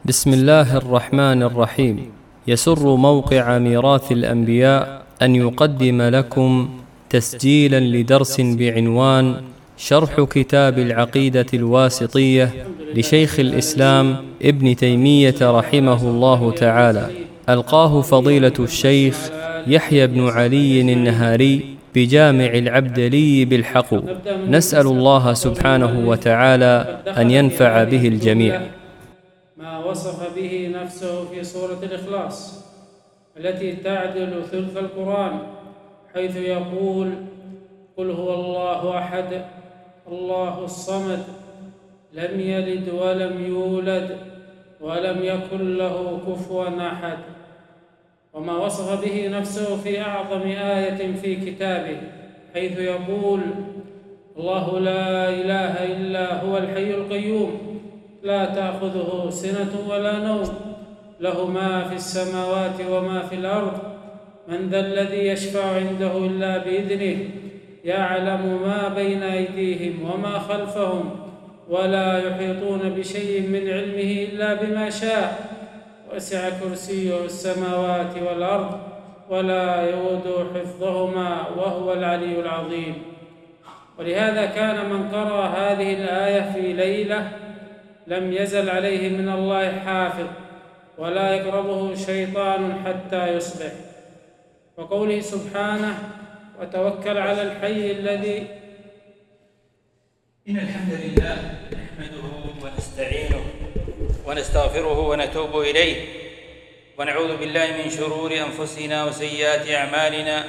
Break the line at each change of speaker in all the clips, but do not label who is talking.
بسم الله الرحمن الرحيم. يسر موقع ميراث الأنبياء أن يقدم لكم تسجيلا لدرس بعنوان شرح كتاب العقيدة الواسطية لشيخ الإسلام ابن تيمية رحمه الله تعالى، ألقاه فضيلة الشيخ يحيى بن علي النهاري بجامع العبدلي بالحقو. نسأل الله سبحانه وتعالى أن ينفع به الجميع.
ما وصف به نفسه في سورة الإخلاص التي تعدل ثلث القرآن، حيث يقول: قل هو الله أحد الله الصمد لم يلد ولم يولد ولم يكن له كفوا أحد. وما وصف به نفسه في أعظم آية في كتابه، حيث يقول: الله لا إله إلا هو الحي القيوم لا تأخذه سنة ولا نوم له ما في السماوات وما في الأرض من ذا الذي يشفع عنده إلا بإذنه يعلم ما بين أيديهم وما خلفهم ولا يحيطون بشيء من علمه إلا بما شاء وسع كرسيه السماوات والأرض ولا يؤوده حفظهما وهو العلي العظيم. ولهذا كان من قرأ هذه الآية في ليلة لم يزل عليه من الله حافظ ولا يقربه شيطان حتى يصبح. وقوله سبحانه: وتوكل على الحي الذي.
إن الحمد لله نحمده ونستعينه ونستغفره ونتوب إليه ونعوذ بالله من شرور أنفسنا وسيئات أعمالنا.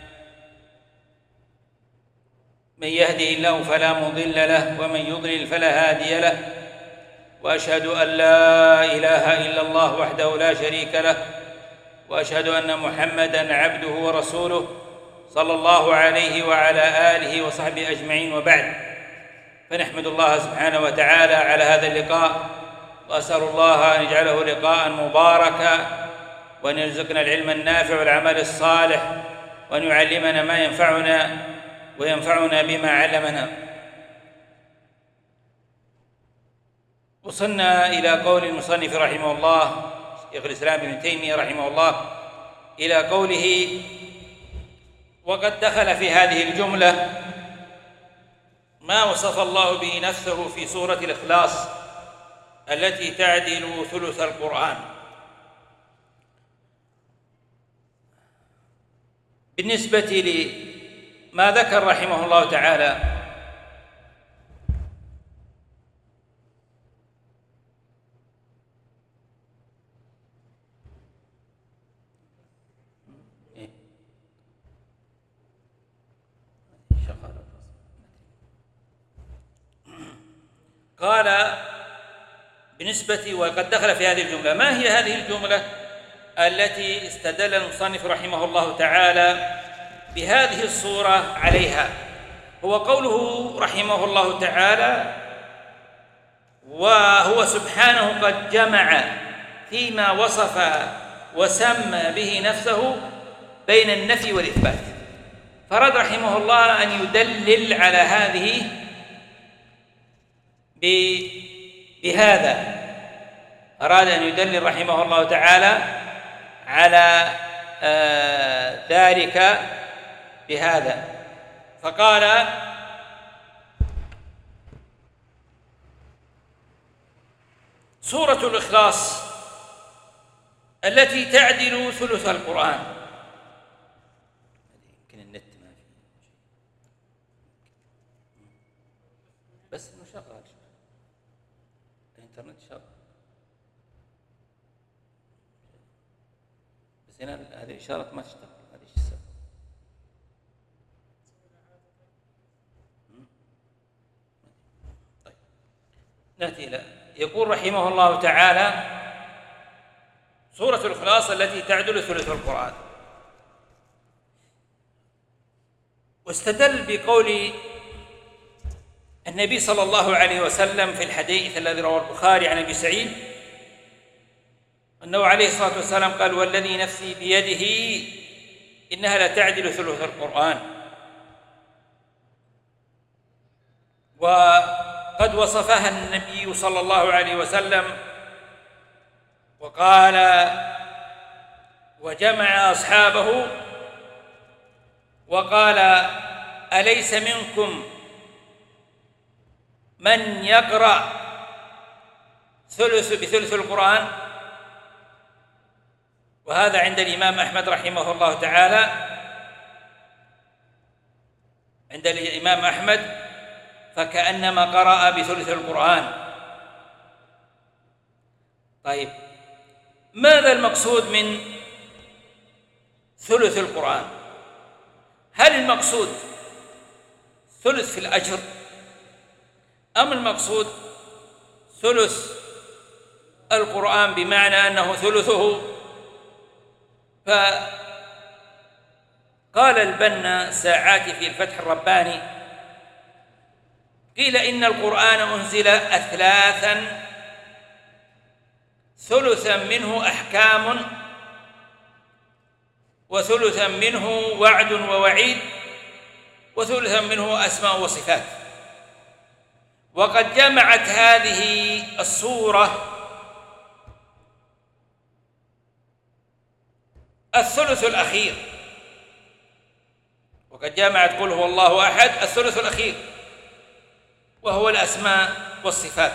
من يهده الله فلا مضل له ومن يضلل فلا هادي له، وأشهد أن لا إله إلا الله وحده لا شريك له، وأشهد أن محمدًا عبده ورسوله صلى الله عليه وعلى آله وصحبه أجمعين، وبعد، فنحمد الله سبحانه وتعالى على هذا اللقاء، وأسأل الله أن يجعله لقاء مباركا، وأن يرزقنا العلم النافع والعمل الصالح، وأن يعلمنا ما ينفعنا وينفعنا بما علمنا. وصلنا إلى قول المصنف رحمه الله شيخ الإسلام ابن تيمية رحمه الله إلى قوله: وقد دخل في هذه الجملة ما وصف الله به نفسه في سورة الإخلاص التي تعدل ثلث القرآن. بالنسبة لما ذكر رحمه الله تعالى قال بالنسبة وقد دخل في هذه الجملة. ما هي هذه الجملة التي استدل المصنف رحمه الله تعالى بهذه الصورة عليها؟ هو قوله رحمه الله تعالى: وهو سبحانه قد جمع فيما وصف وسمى به نفسه بين النفي والإثبات. فرد رحمه الله أن يدلل على هذه بهذا، أراد أن يدلل رحمه الله تعالى على ذلك بهذا، فقال: سورة الإخلاص التي تعدل ثلث القرآن. يمكن النت ما فيه بس إنه شغال، الإنترنت شغال، بس هنا هذه الإشارة ما تشتغل. هذه ايش السبب؟ طيب، نأتي إلى يقول رحمه الله تعالى: سورة الإخلاص التي تعدل ثلث القرآن. واستدل بقول النبي صلى الله عليه وسلم في الحديث الذي رواه البخاري عن أبي سعيد أنه عليه الصلاة والسلام قال: والذي نفسي بيده إنها لتعدل ثلث القرآن. وقد وصفها النبي صلى الله عليه وسلم وقال وجمع أصحابه وقال أليس منكم من يقرأ بثلث القرآن؟ وهذا عند الإمام أحمد رحمه الله تعالى، عند الإمام أحمد فكأنما قرأ بثلث القرآن. طيب، ماذا المقصود من ثلث القرآن؟ هل المقصود ثلث في الأجر، أم المقصود ثلث القرآن بمعنى أنه ثلثه؟ فقال البنا ساعات في الفتح الرباني: قيل إن القرآن أنزل أثلاثا، ثلثا منه أحكام، وثلثا منه وعد ووعيد، وثلثا منه أسماء وصفات. وقد جمعت هذه السورة الثلث الأخير، وقد جمعت قل هو الله أحد الثلث الأخير، وهو الأسماء والصفات.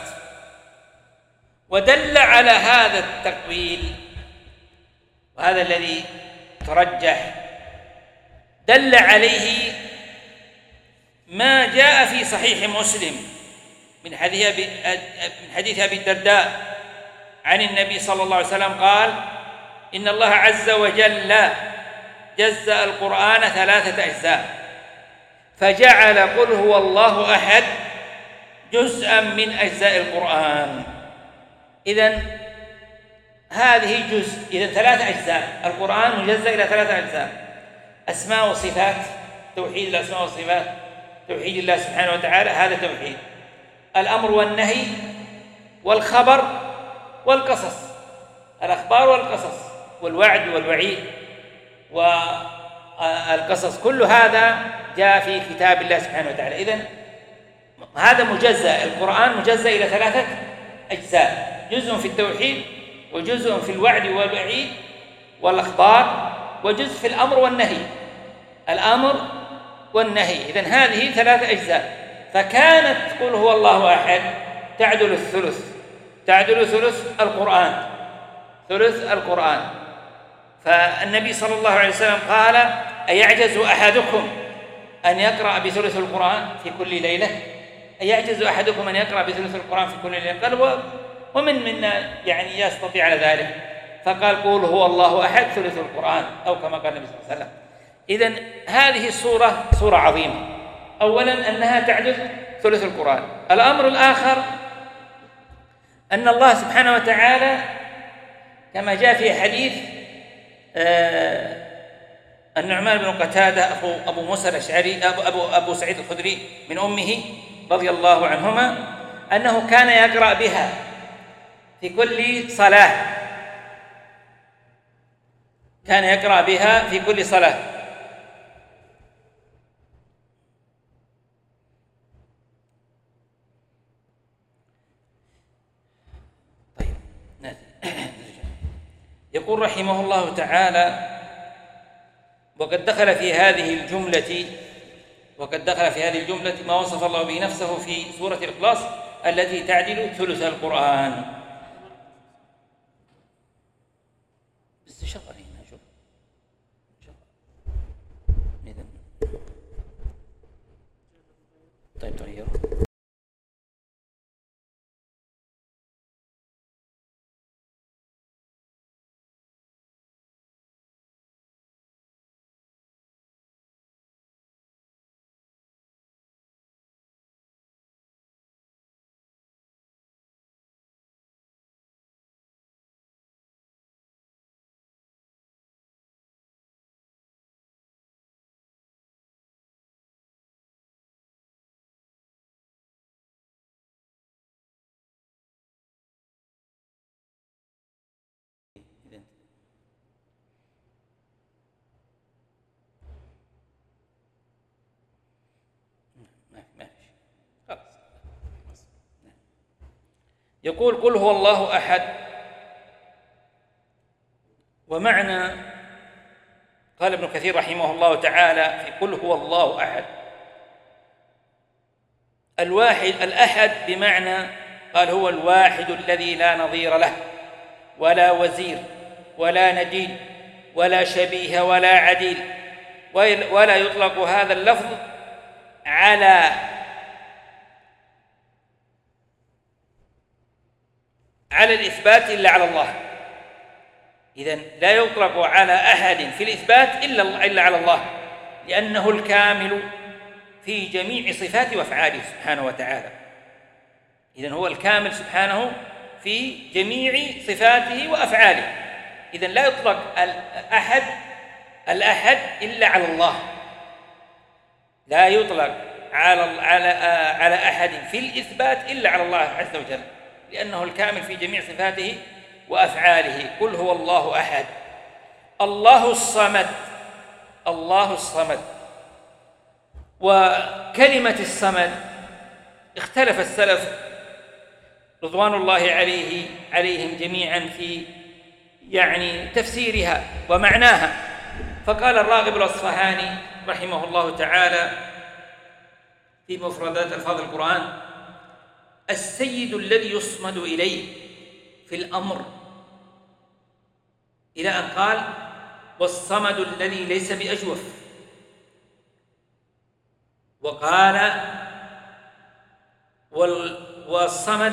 ودل على هذا التقويل، وهذا الذي ترجح، دل عليه ما جاء في صحيح مسلم من حديث أبي الدرداء عن النبي صلى الله عليه وسلم قال: إن الله عز وجل جزأ القرآن 3 أجزاء، فجعل قل هو الله أحد جزءا من أجزاء القرآن. إذن هذه جزء، إذن 3 أجزاء، القرآن مجزأ إلى 3 أجزاء: أسماء وصفات، توحيد الأسماء والصفات، توحيد الله سبحانه وتعالى، هذا توحيد. الأمر والنهي والخبر والقصص، الأخبار والقصص والوعد والوعيد والقصص، كل هذا جاء في كتاب الله سبحانه وتعالى. إذن هذا مجزأ، القرآن مجزأ إلى 3 أجزاء: جزء في التوحيد، وجزء في الوعد والوعيد والأخبار، وجزء في الأمر والنهي، الأمر والنهي. إذن هذه 3 أجزاء. فكانت قل هو الله أحد تعدل الثلث، تعدل ثلث القرآن، ثلث القرآن. فالنبي صلى الله عليه وسلم قال: أيعجز أحدكم أن يقرأ بثلث القرآن في كل ليلة؟ أيعجز أحدكم أن يقرأ بثلث القرآن في كل ليلة؟ قال: ومن منا يعني يستطيع على ذلك؟ فقال: قل هو الله أحد ثلث القرآن، أو كما قال النبي صلى الله عليه وسلم. إذن هذه السورة سورة عظيمة. أولا أنها تعدل ثلث القرآن. الأمر الآخر أن الله سبحانه وتعالى كما جاء في حديث النعمان بن قتادة أبو موسى الأشعري أبو سعيد الخدري من أمه رضي الله عنهما، أنه كان يقرأ بها في كل صلاة، كان يقرأ بها في كل صلاة. يقول رحمه الله تعالى: وقد دخل في هذه الجملة ما وصف الله به نفسه في سورة الإخلاص التي تعدل ثلث القرآن. بس شغل هنا، شوف طيب تغيره. يقول: قل هو الله أحد ومعنى قال ابن كثير رحمه الله تعالى في قل هو الله أحد، الأحد بمعنى قال هو الواحد الذي لا نظير له ولا وزير ولا نديل ولا شبيه ولا عديل، ولا يطلق هذا اللفظ على الإثبات إلا على الله. إذن لا يطلق على أحد في الإثبات إلا على الله، لأنه الكامل في جميع صفاته وأفعاله سبحانه وتعالى. إذن هو الكامل سبحانه في جميع صفاته وأفعاله. إذن لا يطلق الأحد إلا على الله، لا يطلق على أحد في الإثبات إلا على الله عز وجل، لأنه الكامل في جميع صفاته وأفعاله. قل هو الله أحد الله الصمد. الله الصمد. وكلمة الصمد اختلف السلف رضوان الله عليهم جميعا في تفسيرها ومعناها. فقال الراغب الأصفهاني رحمه الله تعالى في مفردات ألفاظ القرآن: السيد الذي يصمد إليه في الأمر، إلى أن قال: والصمد الذي ليس بأجوف. وقال: والصمد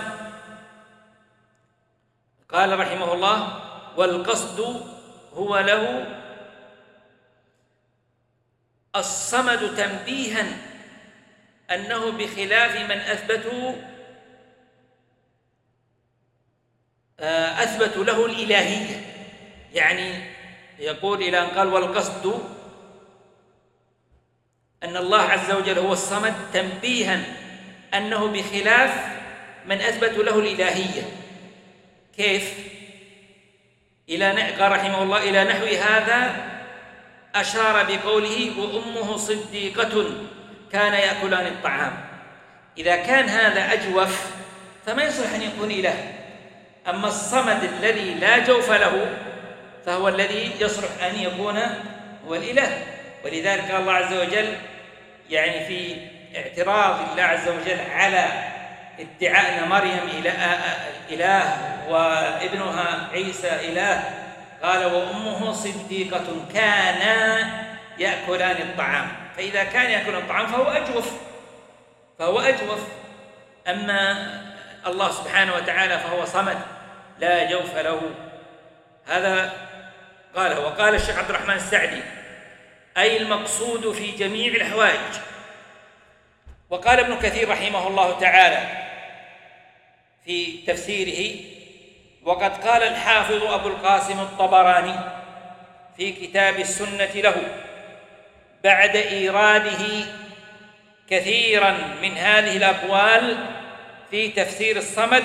قال رحمه الله: والقصد هو له الصمد تنبيها أنه بخلاف من أثبتوا له الإلهية. يقول إلى أن قال: والقصد أن الله عز وجل هو الصمد تنبيها أنه بخلاف من أثبتوا له الإلهية. كيف؟ قال رحمه الله: إلى نحو هذا أشار بقوله: وأمه صديقة كان يأكلان الطعام. إذا كان هذا أجوف فما يصلح أن يكون إله. أما الصمد الذي لا جوف له فهو الذي يصلح أن يكون هو الإله. ولذلك قال الله عز وجل في اعتراض الله عز وجل على ادعاء أن مريم إله وابنها عيسى إله، قال: وأمه صديقة كانا يأكلان الطعام. فإذا كان يأكل الطعام فهو أجوف. أما الله سبحانه وتعالى فهو صمد لا جوف له. هذا قاله. وقال الشيخ عبد الرحمن السعدي: أي المقصود في جميع الحوائج. وقال ابن كثير رحمه الله تعالى في تفسيره: وقد قال الحافظ أبو القاسم الطبراني في كتاب السنة له بعد إيراده كثيرا من هذه الأقوال في تفسير الصمد: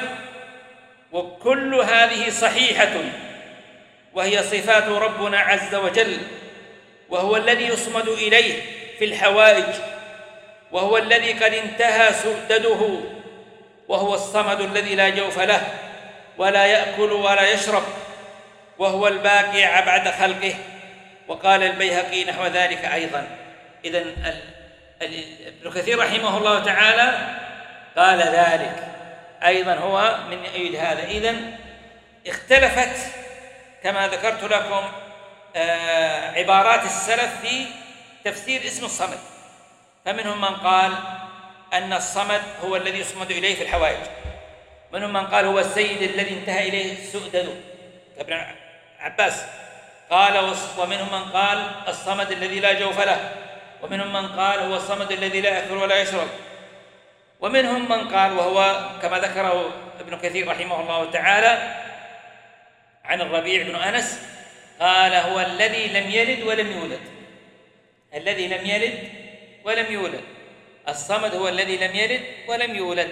وكل هذه صحيحة، وهي صفات ربنا عز وجل، وهو الذي يصمد إليه في الحوائج، وهو الذي قد انتهى سؤدده، وهو الصمد الذي لا جوف له ولا يأكل ولا يشرب، وهو الباقي بعد خلقه. وقال البيهقي نحو ذلك أيضا. إذن ابن كثير رحمه الله تعالى قال ذلك أيضا، هو من يؤيد هذا. إذن اختلفت كما ذكرت لكم عبارات السلف في تفسير اسم الصمد. فمنهم من قال أن الصمد هو الذي يصمد إليه في الحوائج، منهم من قال هو السيد الذي انتهى إليه السؤدد كابن عباس قال، ومنهم من قال الصمد الذي لا جوف له، ومنهم من قال هو الصمد الذي لا يأكل ولا يشرب، ومنهم من قال، وهو كما ذكره ابن كثير رحمه الله تعالى عن الربيع بن أنس، قال هو الذي لم يلد ولم يولد. الذي لم يلد ولم يولد، الصمد هو الذي لم يلد ولم يولد.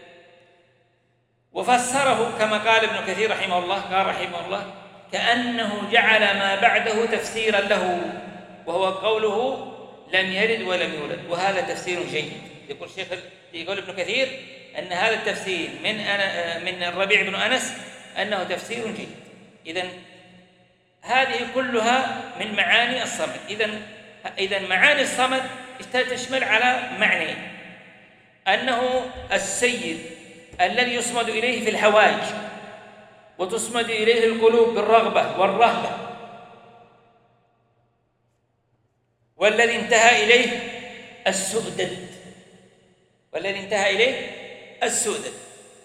وفسره كما قال ابن كثير رحمه الله، قال رحمه الله: كأنه جعل ما بعده تفسيرا له، وهو قوله لم يلد ولم يولد. وهذا تفسير جيد. يقول ابن كثير أن هذا التفسير من الربيع بن أنس أنه تفسير جيد. إذن هذه كلها من معاني الصمد. إذن معاني الصمد تشمل على معنيين: أنه السيد الذي يصمد إليه في الحوائج وتصمد إليه القلوب بالرغبة والرهبة، والذي انتهى إليه السؤدد.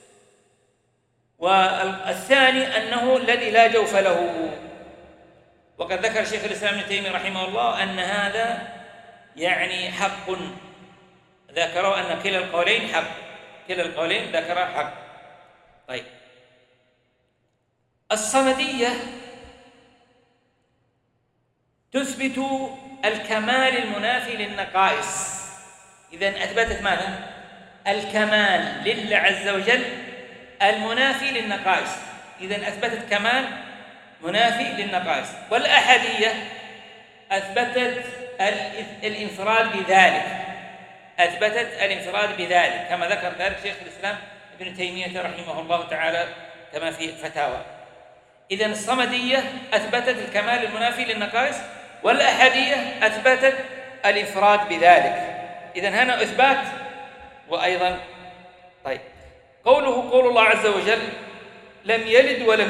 والثاني أنه الذي لا جوف له. وقد ذكر شيخ الإسلام ابن تيمية رحمه الله أن هذا يعني حق، ذكروا أن كلا القولين حق، كلا القولين ذكر حق. طيب، الصمدية تثبت الكمال المنافي للنقائص. إذن أثبتت ماذا؟ الكمال لله عز وجل المنافي للنقائص. إذن أثبتت كمال منافي للنقائص. والأحدية أثبتت الانفراد بذلك، كما ذكر ذلك شيخ الإسلام ابن تيمية رحمه الله تعالى كما في فتاوى. إذن الصمدية أثبتت الكمال المنافي للنقائص، والأحدية أثبتت الانفراد بذلك. إذن هنا إثبات وأيضا. طيب، قول الله عز وجل لم يلد ولم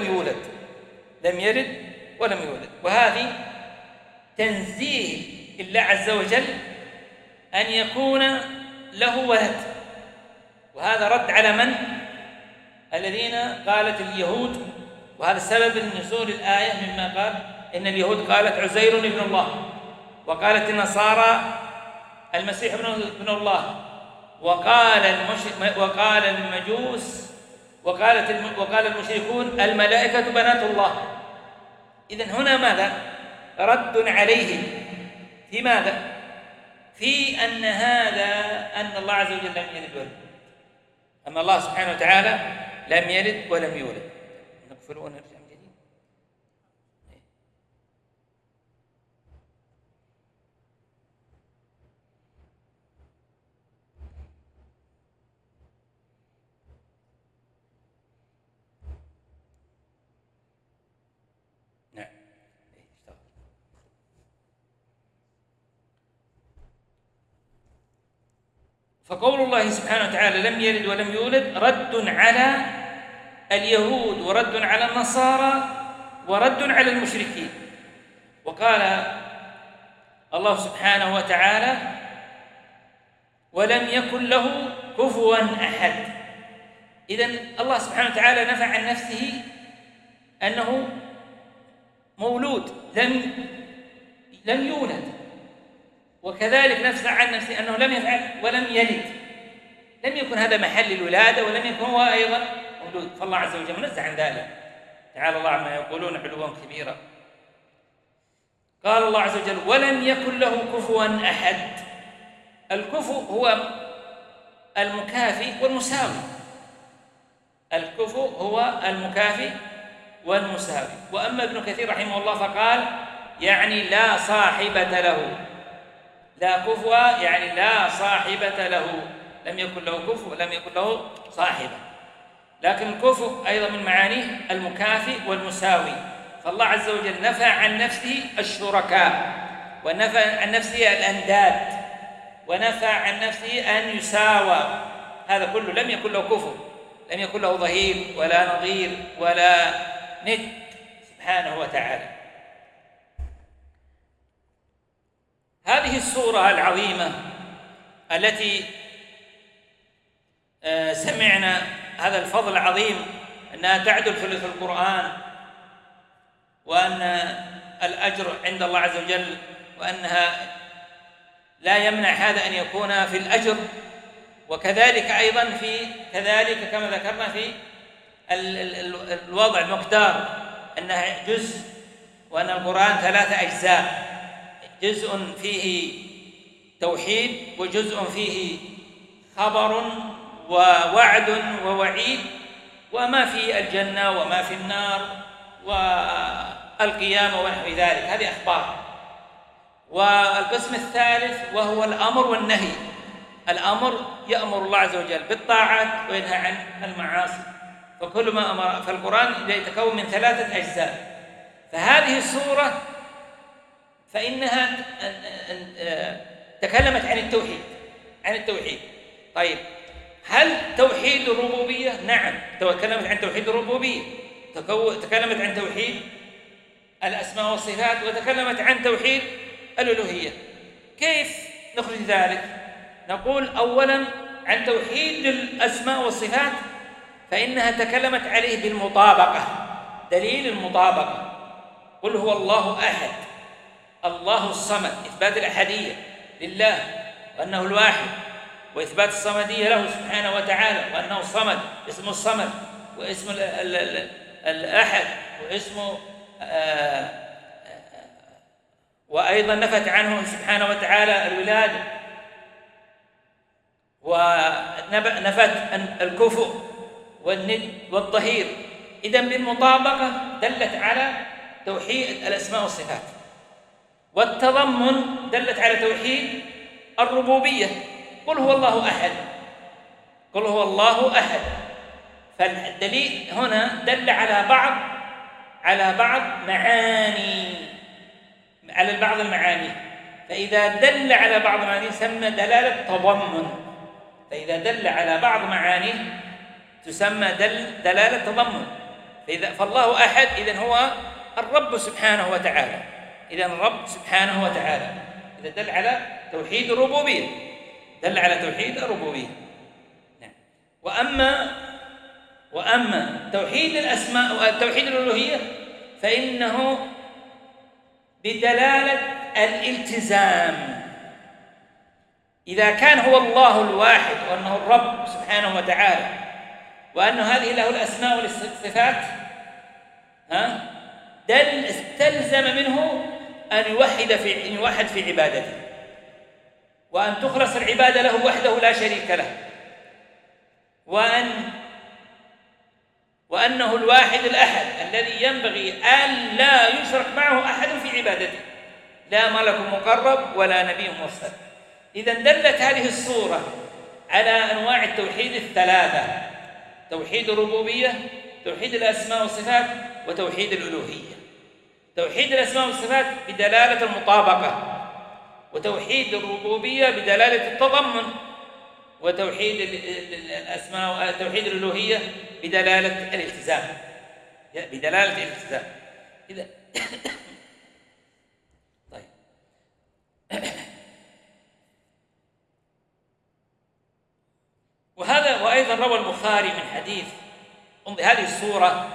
يولد، وهذه تنزيه الله عز وجل أن يكون له ولد. وهذا رد على من؟ الذين قالت اليهود، وهذا سبب نزول الآية مما قال إن اليهود قالت عزير ابن الله، وقالت النصارى المسيح ابن الله، وقال المجوس وقال المشركون الملائكة بنات الله. إذن هنا ماذا؟ رد عليهم في ماذا؟ في أن الله عز وجل لم يلد ولم يولد، أن الله سبحانه وتعالى لم يلد ولم يولد. نقفل ونرجع من جديد. نعم. فقول الله سبحانه وتعالى لم يلد ولم يولد رد على اليهود ورد على النصارى ورد على المشركين. وقال الله سبحانه وتعالى ولم يكن له كفوا أحد. إذن الله سبحانه وتعالى نفى عن نفسه أنه مولود لم يولد، وكذلك نفى عن نفسه أنه لم يفعل ولم يلد، لم يكن هذا محل الولادة ولم يكن هو أيضا مولود. فالله عز وجل منزه عن ذلك، تعالى الله عما يقولون علوا كبيرا. قال الله عز وجل ولم يكن له كفوا أحد. الكفو هو المكافي والمساوي، الكفو هو المكافي والمساوي. وأما ابن كثير رحمه الله فقال يعني لا صاحبة له، لا كفو يعني لا صاحبة له، لم يكن له كفو ولم يكن له صاحبة. لكن الكفو أيضا من معانيه المكافي والمساوي. فالله عز وجل نفى عن نفسه الشركاء، ونفى عن نفسه الأنداد، ونفى عن نفسه أن يساوى. هذا كله لم يكن له كفو، لم يكن له ظهير ولا نظير ولا ند سبحانه وتعالى. هذه السورة العظيمة التي سمعنا هذا الفضل العظيم أنها تعدل ثلث القرآن، وأن الأجر عند الله عز وجل، وأنها لا يمنع هذا أن يكون في الأجر. وكذلك أيضا كذلك كما ذكرنا في الوضع المقدار أنها جزء، وأن القرآن 3 أجزاء، جزء فيه توحيد، وجزء فيه خبر ووعد ووعيد، وما في الجنة وما في النار والقيامة ونحو ذلك، هذه أخبار. والقسم الثالث وهو الأمر والنهي. الأمر يأمر الله عز وجل بالطاعات وينهى عن المعاصي. فكل ما أمر، فالقرآن يتكون من 3 أجزاء: فهذه السورة فإنها تكلمت عن التوحيد. طيب، هل توحيد الربوبية؟ نعم، تكلمت عن توحيد الربوبية، تكلمت عن توحيد الأسماء والصفات، وتكلمت عن توحيد الألوهية. كيف نخرج ذلك؟ نقول أولا عن توحيد الأسماء والصفات فإنها تكلمت عليه بالمطابقة، دليل المطابقة. قل هو الله أحد، الله الصمد، إثبات الأحدية لله وأنه الواحد، وإثبات الصمدية له سبحانه وتعالى، وأنه الصمد، اسمه الصمد، واسم الأحد، واسمه وأيضا نفت عنه سبحانه وتعالى الولادة، ونفت الكفؤ والند والظهير. إذن بالمطابقة دلت على توحيد الأسماء والصفات، والتضمن دلت على توحيد الربوبية. قل هو الله أحد، قل هو الله أحد. فالدليل هنا دل على بعض المعاني. فإذا دل على بعض معانيه تسمى دلالة تضمن، فإذا دل على بعض معانيه تسمى دلالة تضمن. فالله أحد إذن هو الرب سبحانه وتعالى، إذن الرب سبحانه وتعالى إذا دل على توحيد الربوبية، دل على توحيد الربوبية. نعم. وأما توحيد الأسماء وتوحيد الألوهية فإنه بدلالة الالتزام. إذا كان هو الله الواحد وأنه الرب سبحانه وتعالى وأن هذه له الأسماء والصفات، استلزم منه أن يوحد في عبادته، وأن تخلص العبادة له وحده لا شريك له، وأنه الواحد الأحد الذي ينبغي أن لا يشرك معه أحد في عبادته، لا ملك مقرب ولا نبي مرسل. إذن دلت هذه الصورة على أنواع التوحيد الثلاثة: توحيد الربوبية، توحيد الأسماء والصفات، وتوحيد الألوهية. توحيد الأسماء والصفات بدلالة المطابقة، وتوحيد الربوبية بدلالة التضمن، وتوحيد الأسماء توحيد الألوهية بدلالة الالتزام. إذا طيب، وأيضا روى البخاري من حديث هذه السورة،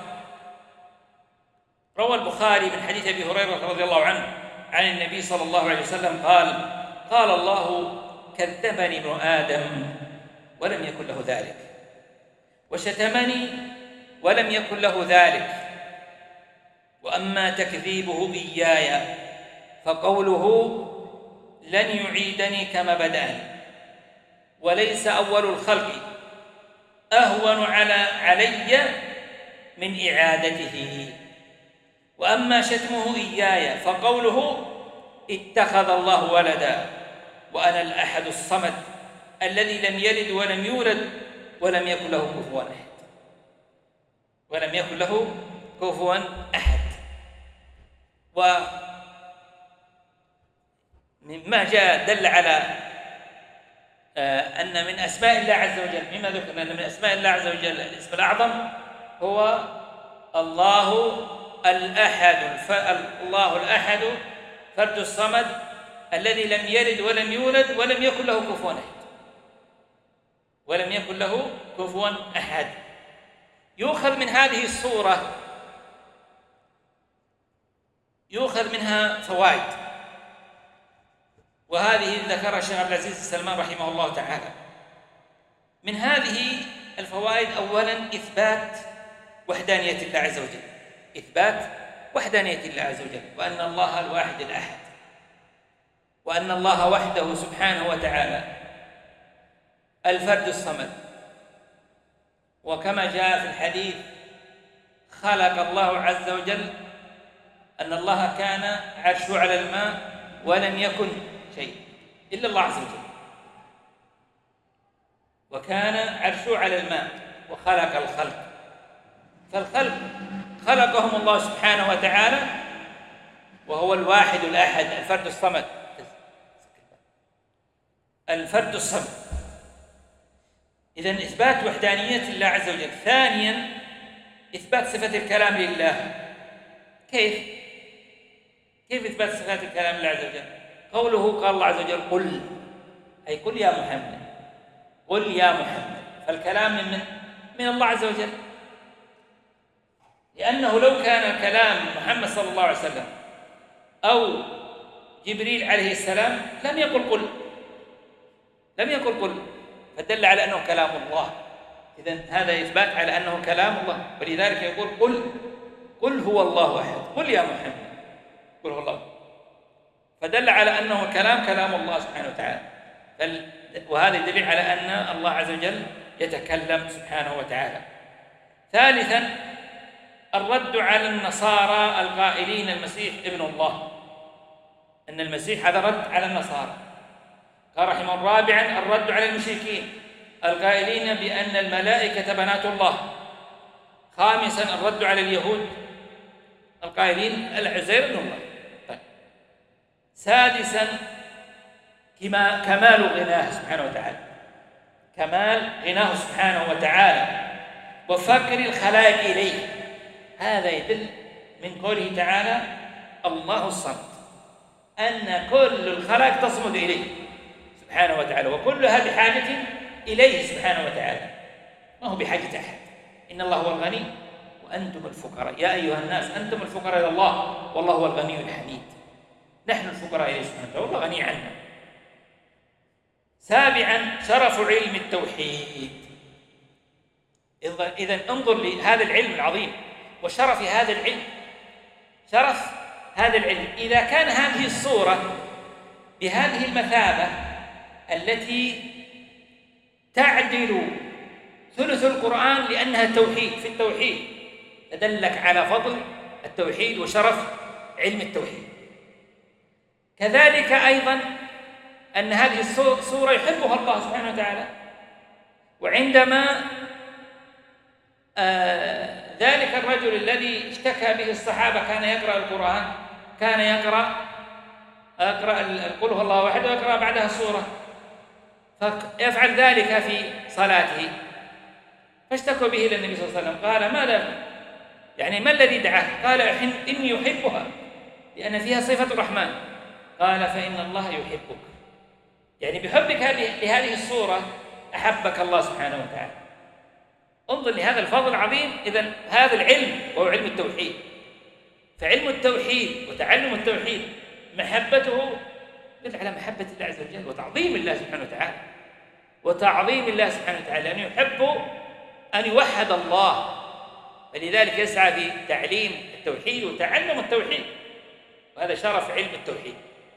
روى البخاري من حديث أبي هريرة رضي الله عنه عن النبي صلى الله عليه وسلم قال الله: كذبني ابن آدم ولم يكن له ذلك، وشتمني ولم يكن له ذلك، وأما تكذيبه إياي فقوله: لن يعيدني كما بدأني، وليس أول الخلق أهون علي من إعادته. وأما شتمه إياي فقوله: اتخذ الله ولدا وأنا الأحد الصمد الذي لم يلد ولم يولد ولم يكن له كفوا أحد. ومما جاء دل على أن من أسماء الله عز وجل، مما ذكرنا أن من أسماء الله عز وجل الاسم الأعظم هو الله الأحد فرد الصمد الذي لم يلد ولم يولد ولم يكن له كفوا أحد. يؤخذ من هذه السورة منها فوائد، وهذه ذكرها الشيخ عبد العزيز السلمان رحمه الله تعالى. من هذه الفوائد أولا إثبات وحدانية الله عز وجل، وأن الله الواحد الأحد، وأن الله وحده سبحانه وتعالى الفرد الصمد. وكما جاء في الحديث: خلق الله عز وجل أن الله كان عرشه على الماء ولم يكن شيء إلا الله عز وجل، وكان عرشه على الماء وخلق الخلق. فالخلق خلقهم الله سبحانه وتعالى وهو الواحد الأحد الفرد الصمد، الفرد الصمد. إذن إثبات وحدانية الله عز وجل. ثانيا إثبات صفة الكلام لله. كيف إثبات صفات الكلام لله عز وجل؟ قوله قال الله عز وجل قل، أي قل يا محمد، قل يا محمد. فالكلام من الله عز وجل، لأنه لو كان كلام محمد صلى الله عليه وسلم أو جبريل عليه السلام لم يقل قل، فدل على أنه كلام الله. إذن هذا إثبات على أنه كلام الله، ولذلك يقول قل هو الله أحد، قل يا محمد، قل هو الله، فدل على أنه كلام الله سبحانه وتعالى. وهذا يدل على أن الله عز وجل يتكلم سبحانه وتعالى. ثالثا الرد على النصارى القائلين المسيح ابن الله، أن المسيح هذا رد على النصارى. قال رحمه الله: رابعا الرد على المشركين القائلين بأن الملائكة بنات الله. خامسا الرد على اليهود القائلين العزير ابن الله. طيب. سادسا كمال غناه سبحانه وتعالى، كمال غناه سبحانه وتعالى وفقر الخلائق إليه. هذا يدل من قوله تعالى الله الصمد، أن كل الخلائق تصمد إليه سبحانه وتعالى، وكلها بحاجة إليه سبحانه وتعالى، ما هو بحاجة أحد. إن الله هو الغني وأنتم الفقراء، يا أيها الناس أنتم الفقراء إلى الله والله هو الغني الحميد. نحن الفقراء إليه سبحانه وتعالى والله غني عنا. سابعا شرف علم التوحيد. إذن انظر لهذا العلم العظيم وشرف هذا العلم. شرف هذا العلم إذا كان هذه الصورة بهذه المثابة التي تعدل ثلث القرآن لأنها التوحيد في التوحيد، تدلك على فضل التوحيد وشرف علم التوحيد. كذلك أيضا أن هذه السورة يحبها الله سبحانه وتعالى، وعندما ذلك الرجل الذي اشتكى به الصحابة كان يقرأ القرآن، كان يقرأ قل هو الله أحد ويقرأ بعدها السورة، فيفعل ذلك في صلاته، فاشتكوا به إلى النبي صلى الله عليه وسلم. قال ما الذي دعاه؟ قال إني أحبها لأن فيها صفة الرحمن. قال فإن الله يحبك، يعني بحبك لهذه الصورة أحبك الله سبحانه وتعالى. انظر لهذا الفضل العظيم. إذن هذا العلم وهو علم التوحيد، فعلم التوحيد وتعلم التوحيد محبته يدل على محبة الله عز وجل وتعظيم الله سبحانه وتعالى، وتعظيم الله سبحانه وتعالى أن يحب أن يوحد الله، فلذلك يسعى في تعليم التوحيد وتعلم التوحيد، وهذا شرف علم التوحيد.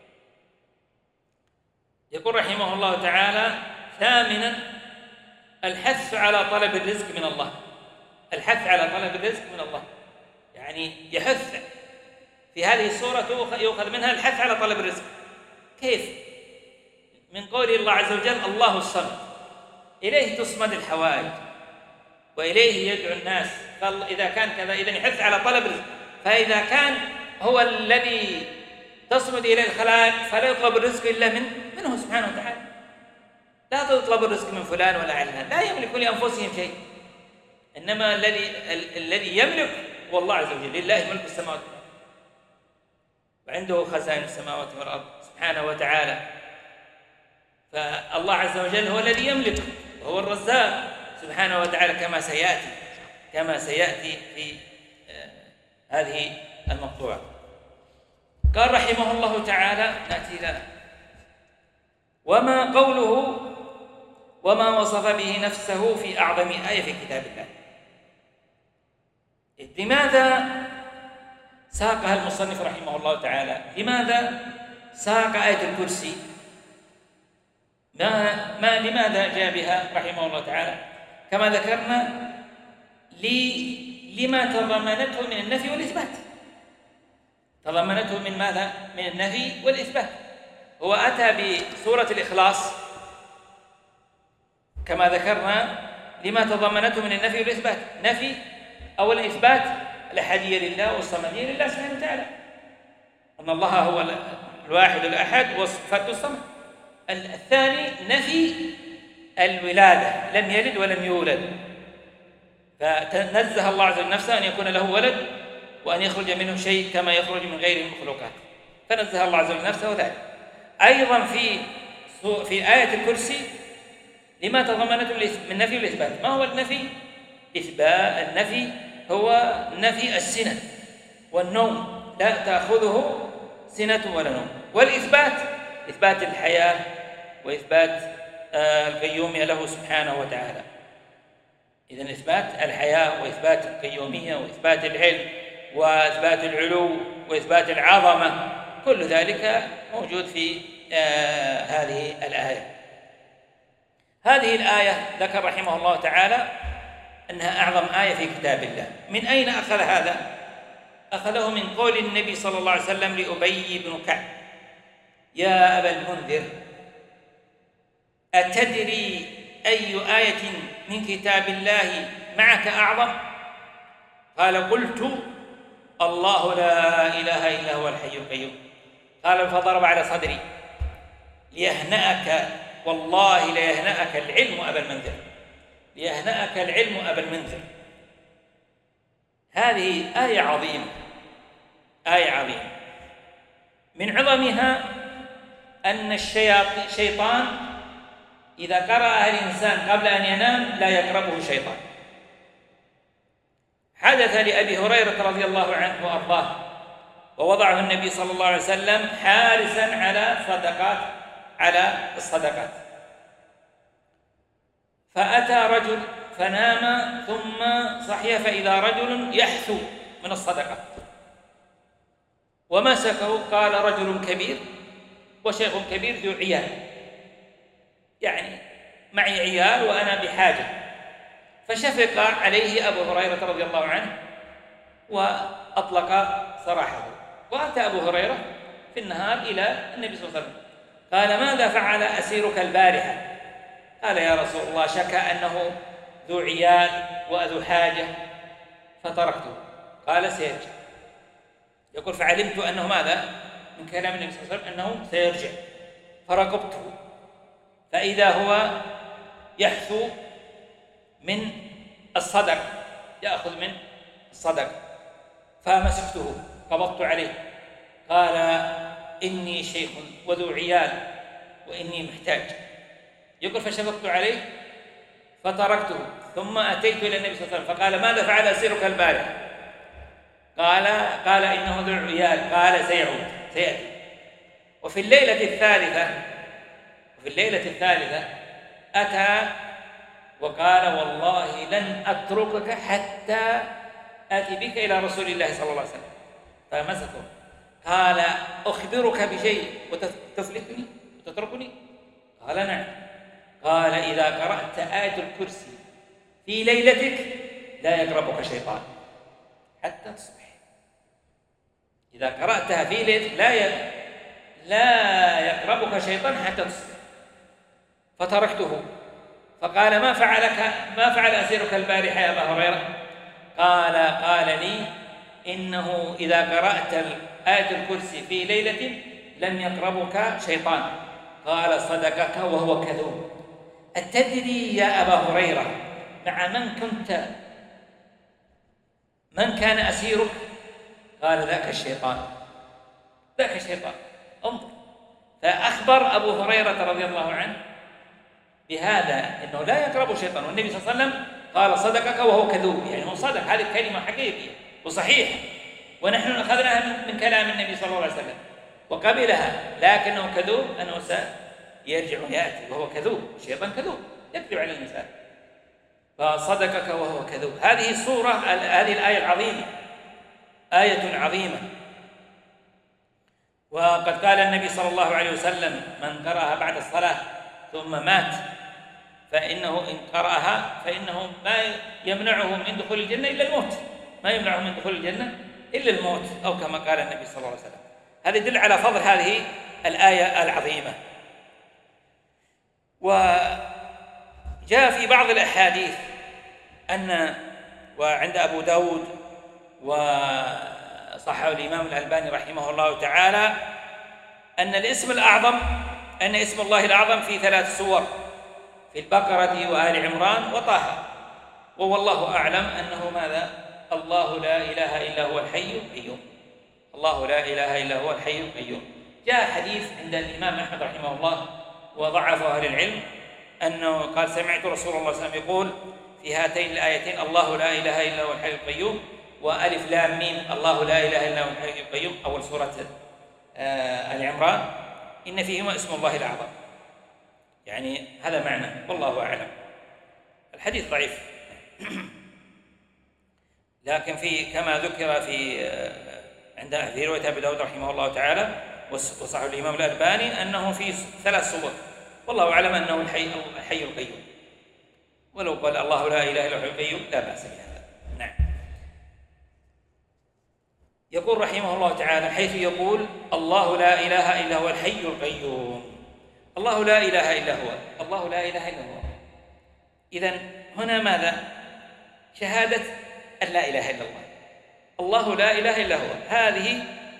يقول رحمه الله تعالى: ثامنا الحث على طلب الرزق من الله. الحث على طلب الرزق من الله، يعني يحث في هذه السورة يؤخذ منها الحث على طلب الرزق. كيف؟ من قول الله عز وجل الله الصمد، إليه تصمد الحوائج وإليه يدعو الناس. إذا كان كذا إذن يحث على طلب الرزق، فإذا كان هو الذي تصمد إليه الخلائق فلا يطلب الرزق إلا منه سبحانه وتعالى. لا تطلب الرزق من فلان ولا علان، لا يملك لأنفسهم شيء، إنما الذي يملك هو الله عز وجل. لله ملك السماوات والأرض وعنده خزائن السماوات والأرض سبحانه وتعالى. فالله عز وجل هو الذي يملك وهو الرزاق سبحانه وتعالى، كما سيأتي في هذه المقطوعة. قال رحمه الله تعالى: نأتي إلى وما وصف به نفسه في أعظم آية في كتاب الله. لماذا ساقها المصنف رحمه الله تعالى؟ لماذا ساق آية الكرسي؟ لماذا جاء بها رحمه الله تعالى؟ كما ذكرنا لما تضمنته من النفي والإثبات. تضمنته من ماذا؟ من النفي والإثبات. هو أتى بسورة الإخلاص كما ذكرنا لما تضمنته من النفي والإثبات. نفي أو الإثبات الأحدية لله والصمدية لله سبحانه وتعالى، أن الله هو الواحد الأحد وصفة الصمد. الثاني نفي الولادة، لم يلد ولم يولد، فنزه الله عز وجل نفسه أن يكون له ولد وأن يخرج منه شيء كما يخرج من غيره المخلوقات، فنزه الله عز وجل نفسه ذلك. أيضا في آية الكرسي لما تضمنته من نفي والإثبات. ما هو النفي؟ النفي هو نفي السنة والنوم، لا تأخذه سنة ولا نوم. والإثبات إثبات الحياة وإثبات القيومية له سبحانه وتعالى. إذن إثبات الحياة وإثبات القيومية وإثبات العلم وإثبات العلو وإثبات العظمة، كل ذلك موجود في هذه الآية. هذه الآية ذكر رحمه الله تعالى أنها أعظم آية في كتاب الله. من أين أخذ هذا؟ أخذه من قول النبي صلى الله عليه وسلم لأبي بن كعب: يا أبا المنذر، أتدري أي آية من كتاب الله معك أعظم؟ قال: قلت: الله لا إله إلا هو الحي القيوم. قال: فضرب على صدري: ليهنأك، والله ليهنأك العلم أبا المنذر، ليهنأك العلم أبا المنذر. هذه آية عظيمة، آية عظيمة. من عظمها أن الشيطان إذا قرأ الإنسان قبل أن ينام لا يقربه شيطان. حدث لأبي هريرة رضي الله عنه وأرضاه، ووضعه النبي صلى الله عليه وسلم حارسا على الصدقات، فأتى رجل فنام ثم صحي فإذا رجل يحثو من الصدقة ومسكه. قال: رجل كبير وشيخ كبير ذو عيال، يعني معي عيال وأنا بحاجة. فشفق عليه أبو هريرة رضي الله عنه وأطلق سراحه. وأتى أبو هريرة في النهار إلى النبي صلى الله عليه وسلم، قال: ماذا فعل أسيرك البارحة؟ قال: يا رسول الله، شكى أنه ذو عيال وذو حاجة فتركته. قال: سيرجع. يقول: فعلمت أنه ماذا؟ من كلام النبي صلى الله عليه وسلم أنه سيرجع، فرقبته فإذا هو يحثو من الصدق، يأخذ من الصدق، فمسكته قبضت عليه. قال: إني شيخ وذو عيال وإني محتاج. يقول: فشفقت عليه فتركته، ثم أتيت إلى النبي صلى الله عليه وسلم فقال: ماذا فعل أسيرك البارحة؟ قال: إنه ذو عيال. قال: سيعود، سيأتي. وفي الليلة الثالثة أتى وقال: والله لن أتركك حتى آتي بك إلى رسول الله صلى الله عليه وسلم. فمسكه. قال: أخبرك بشيء وتسلكني وتتركني؟ قال: نعم. قال: إذا قرأت آية الكرسي في ليلتك لا يقربك شيطان حتى تصبح. إذا قرأتها في ليلتك لا يقربك شيطان حتى تصبح. فتركته. فقال: ما فعل أسيرك البارحة يا أبا هريرة؟ قال لي: إنه إذا قرأت آية الكرسي في ليلة لم يقربك شيطان. قال: صدقك وهو كذوب. أتدري يا أبا هريرة مع من كان أسيرك؟ قال: ذاك الشيطان. انظر. فأخبر أبو هريرة رضي الله عنه بهذا، أنه لا يقرب الشيطان. والنبي صلى الله عليه وسلم قال: صدقك وهو كذوب، يعني هو صدق. هذه كلمة حقيقية وصحيحة، ونحن أخذناها من كلام النبي صلى الله عليه وسلم وقبلها، لكنه كذوب، أنه سيرجع ويأتي وهو كذوب. الشيطان كذوب يكذب على الإنسان. فصدقك وهو كذوب. هذه الصورة، هذه الآية العظيمة، آية عظيمة. وقد قال النبي صلى الله عليه وسلم: من قرأها بعد الصلاة ثم مات فإنه إن قرأها فإنه ما يمنعه من دخول الجنة إلا الموت، ما يمنعه من دخول الجنة إلا الموت، أو كما قال النبي صلى الله عليه وسلم. هذا يدل على فضل هذه الآية العظيمة. وجاء في بعض الأحاديث وعند أبو داود وصححه الإمام الألباني رحمه الله تعالى أن اسم الله الأعظم في 3 سور، في البقرة وآل عمران وطه. والله أعلم أنه ماذا؟ الله لا إله إلا هو الحي القيوم. الله لا إله إلا هو الحي القيوم. جاء حديث عند الإمام أحمد رحمه الله وضعفه أهل العلم أنه قال: سمعت رسول الله صلى الله عليه وسلم يقول في هاتين الآيتين: الله لا إله إلا هو الحي القيوم، وألف لام ميم الله لا إله إلا هو الحي القيوم، أول سورة آل عمران، إن فيهما اسم الله الأعظم. يعني هذا معنى، والله أعلم. الحديث ضعيف لكن كما ذكر في رواية أبي داود رحمه الله تعالى وصححه الإمام الألباني أنه في 3 سور، والله أعلم أنه الحي القيوم. ولو قال الله لا إله إلا هو الحي القيوم لا بأس بهذا. نعم. يقول رحمه الله تعالى حيث يقول: الله لا إله إلا هو الحي القيوم. الله لا إله إلا هو، الله لا إله إلا هو. إذن هنا ماذا؟ شهادة أن لا إله إلا الله. الله لا إله إلا هو، هذه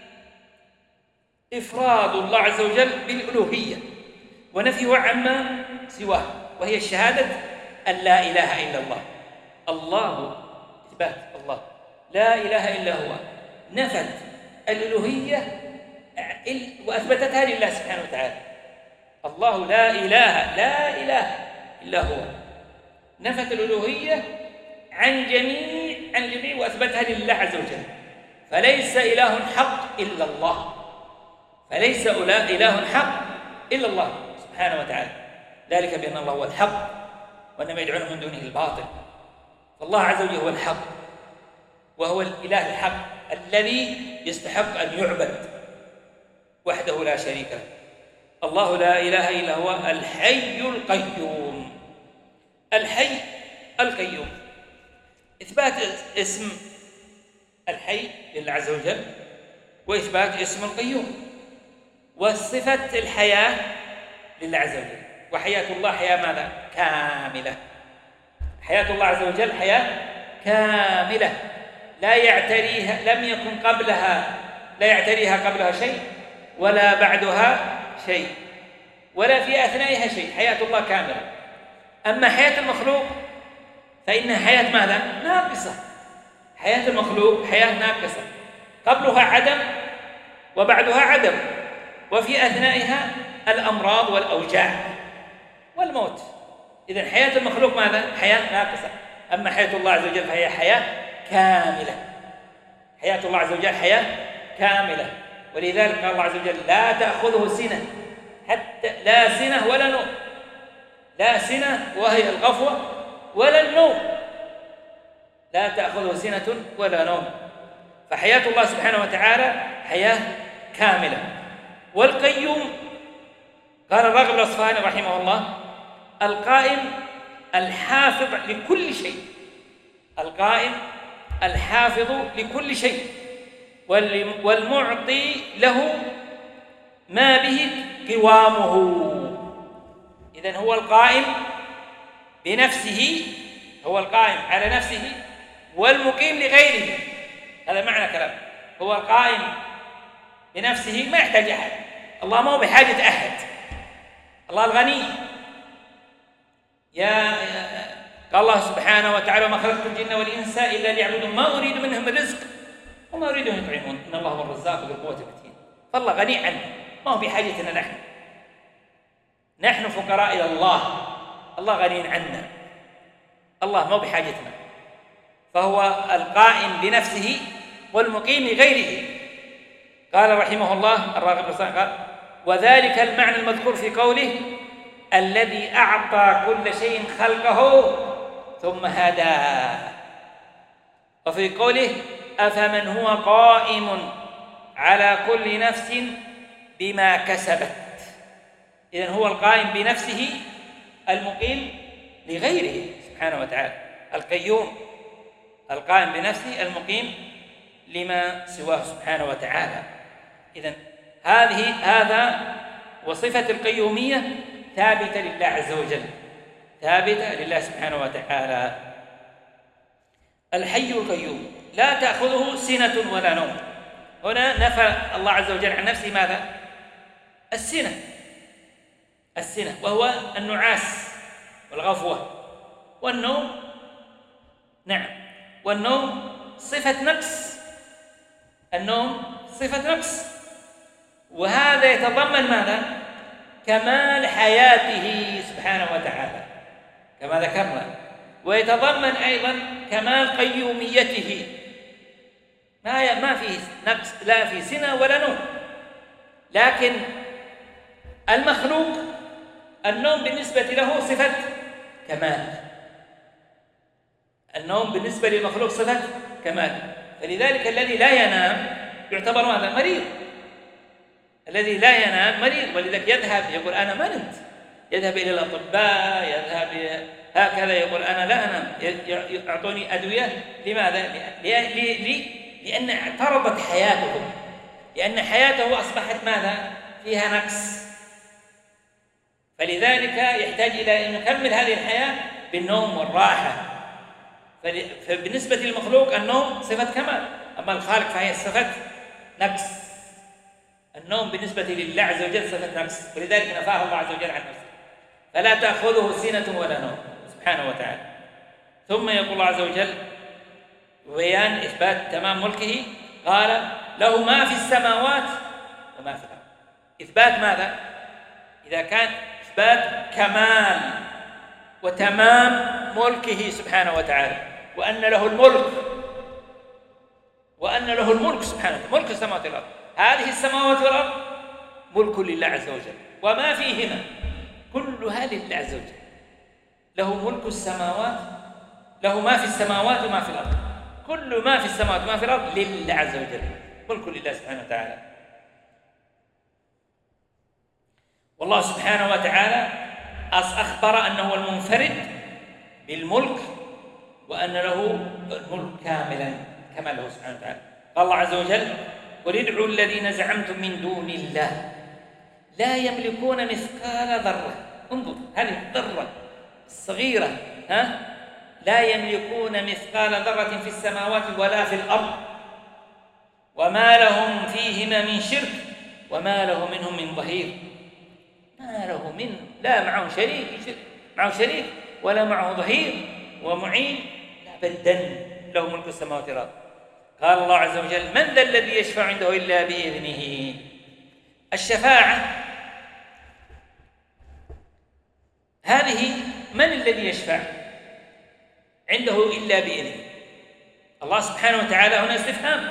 إفراد الله عز وجل بالألوهية ونفيه عما سواه، وهي الشهادة أن لا إله إلا الله. الله إثبات الله لا إله إلا هو، نفت الألوهية وأثبتتها لله سبحانه وتعالى. الله لا إله إلا هو، نفت الألوهية عن جميع وأثبتها لله عز وجل. فليس إله حق إلا الله، فليس إله حق إلا الله سبحانه وتعالى، ذلك بأن الله هو الحق وأنما يدعون من دونه الباطل. فالله عز وجل هو الحق، وهو الإله الحق الذي يستحق أن يعبد وحده لا شريك له. الله لا إله إلا هو الحي القيوم. الحي القيوم، إثبات اسم الحي لله عز وجل، وإثبات اسم القيوم، وصفة الحياة لله عز وجل. وحياة الله حياة ماذا؟ كاملة. حياة الله عز وجل حياة كاملة، لا يعتريها قبلها شيء ولا بعدها شيء ولا في أثنائها شيء. حياة الله كاملة. أما حياة المخلوق فإنها حياة ماذا؟ ناقصة. حياة المخلوق حياة ناقصة، قبلها عدم وبعدها عدم، وفي أثنائها الأمراض والأوجاع والموت. إذن حياة المخلوق ماذا؟ حياة ناقصة. أما حياة الله عز وجل فهي حياة كاملة. حياة الله عز وجل حياة كاملة، ولذلك قال الله عز وجل: لا تأخذه سنة، حتى لا سنة ولا نوم. لا سنة وهي الغفوة ولا النوم، لا تأخذه سنة ولا نوم. فحياة الله سبحانه وتعالى حياة كاملة. والقيوم قال الراغب الأصفهاني رحمه الله: القائم الحافظ لكل شيء. القائم الحافظ لكل شيء، والمعطي له ما به قوامه. إذن هو القائم بنفسه، هو القائم على نفسه والمقيم لغيره. هذا معنى كلام. هو القائم بنفسه، ما يحتاج أحد. الله ما هو بحاجة أحد. الله الغني. قال الله سبحانه وتعالى: وما خلقت الجن والإنس إلا ليعبدون ما أريد منهم الرزق وما أريد أن يطعمون إن الله هو الرزاق ذو القوة المتين. فالله غني عنه، ما هو بحاجتنا نحن فقراء إلى الله، الله غني عنا، الله ما هو بحاجتنا. فهو القائم بنفسه والمقيم لغيره. قال رحمه الله الراغب الأصفهاني قال: وذلك المعنى المذكور في قوله: الذي أعطى كل شيء خلقه ثم هداه. وفي قوله: أفمن هو قائم على كل نفس بما كسبت. إذن هو القائم بنفسه المقيم لغيره سبحانه وتعالى. القيوم القائم بنفسه المقيم لما سواه سبحانه وتعالى. إذن هذا وصفة القيومية ثابتة لله عز وجل، ثابتة لله سبحانه وتعالى. الحي القيوم لا تأخذه سنة ولا نوم. هنا نفى الله عز وجل عن نفسه ماذا؟ السنة وهو النعاس والغفوة. والنوم نعم، والنوم صفة نقص، النوم صفة نقص، وهذا يتضمن ماذا؟ كمال حياته سبحانه وتعالى كما ذكرنا، ويتضمن أيضا كمال قيوميته، ما فيه نقص، لا في سنة ولا نوم. لكن المخلوق النوم بالنسبة له صفة كمال، النوم بالنسبة للمخلوق صفة كمال. فلذلك الذي لا ينام يعتبر ماذا؟ مريض. الذي لا ينام مريض، ولذلك يذهب يقول أنا ما نمت، يذهب إلى الأطباء، يذهب هكذا يقول أنا لا أنام، يعطوني أدوية. لماذا؟ لأن اعترضت حياته، لأن حياته أصبحت ماذا؟ فيها نقص. فلذلك يحتاج إلى أن يكمل هذه الحياة بالنوم والراحة. فبالنسبة للمخلوق النوم صفة كمال، أما الخالق فهي صفة نقص. النوم بالنسبة لله عز وجل صفة نقص، ولذلك نفاه الله عز وجل عن نفسه، فلا تأخذه سنة ولا نوم سبحانه وتعالى. ثم يقول الله عز وجل بيان إثبات تمام ملكه، قال له ما في السماوات وما في الأرض. إثبات ماذا؟ إذا كان إثبات كمال وتمام ملكه سبحانه وتعالى، وأن له الملك، وأن له الملك سبحانه وتعالى، ملك السماوات والأرض. هذه السماوات والأرض ملك لله عز وجل، وما فيهما كلها لله عز وجل. له ملك السماوات، له ما في السماوات وما في الأرض، كل ما في السماوات وما في الأرض لله عز وجل، ملك لله سبحانه وتعالى. والله سبحانه وتعالى أخبر أنه المنفرد بالملك، وأن له الملك كاملا كما له سبحانه وتعالى. قال الله عز وجل قل ادعوا الذين زعمتم من دون الله لا يملكون مثقال ذرة. انظر هذه الذرة الصغيرة، لا يملكون مثقال ذرة في السماوات ولا في الأرض، وما لهم فيهما من شرك وما له منهم من ظهير. ما له من، لا معه شريك ولا معه ظهير ومعين، لا بدا له ملك السماوات والأرض. قال الله عز وجل من ذا الذي يشفع عنده إلا بإذنه. الشفاعة هذه من الذي يشفع عنده إلا بإذنه؟ الله سبحانه وتعالى هنا استفهام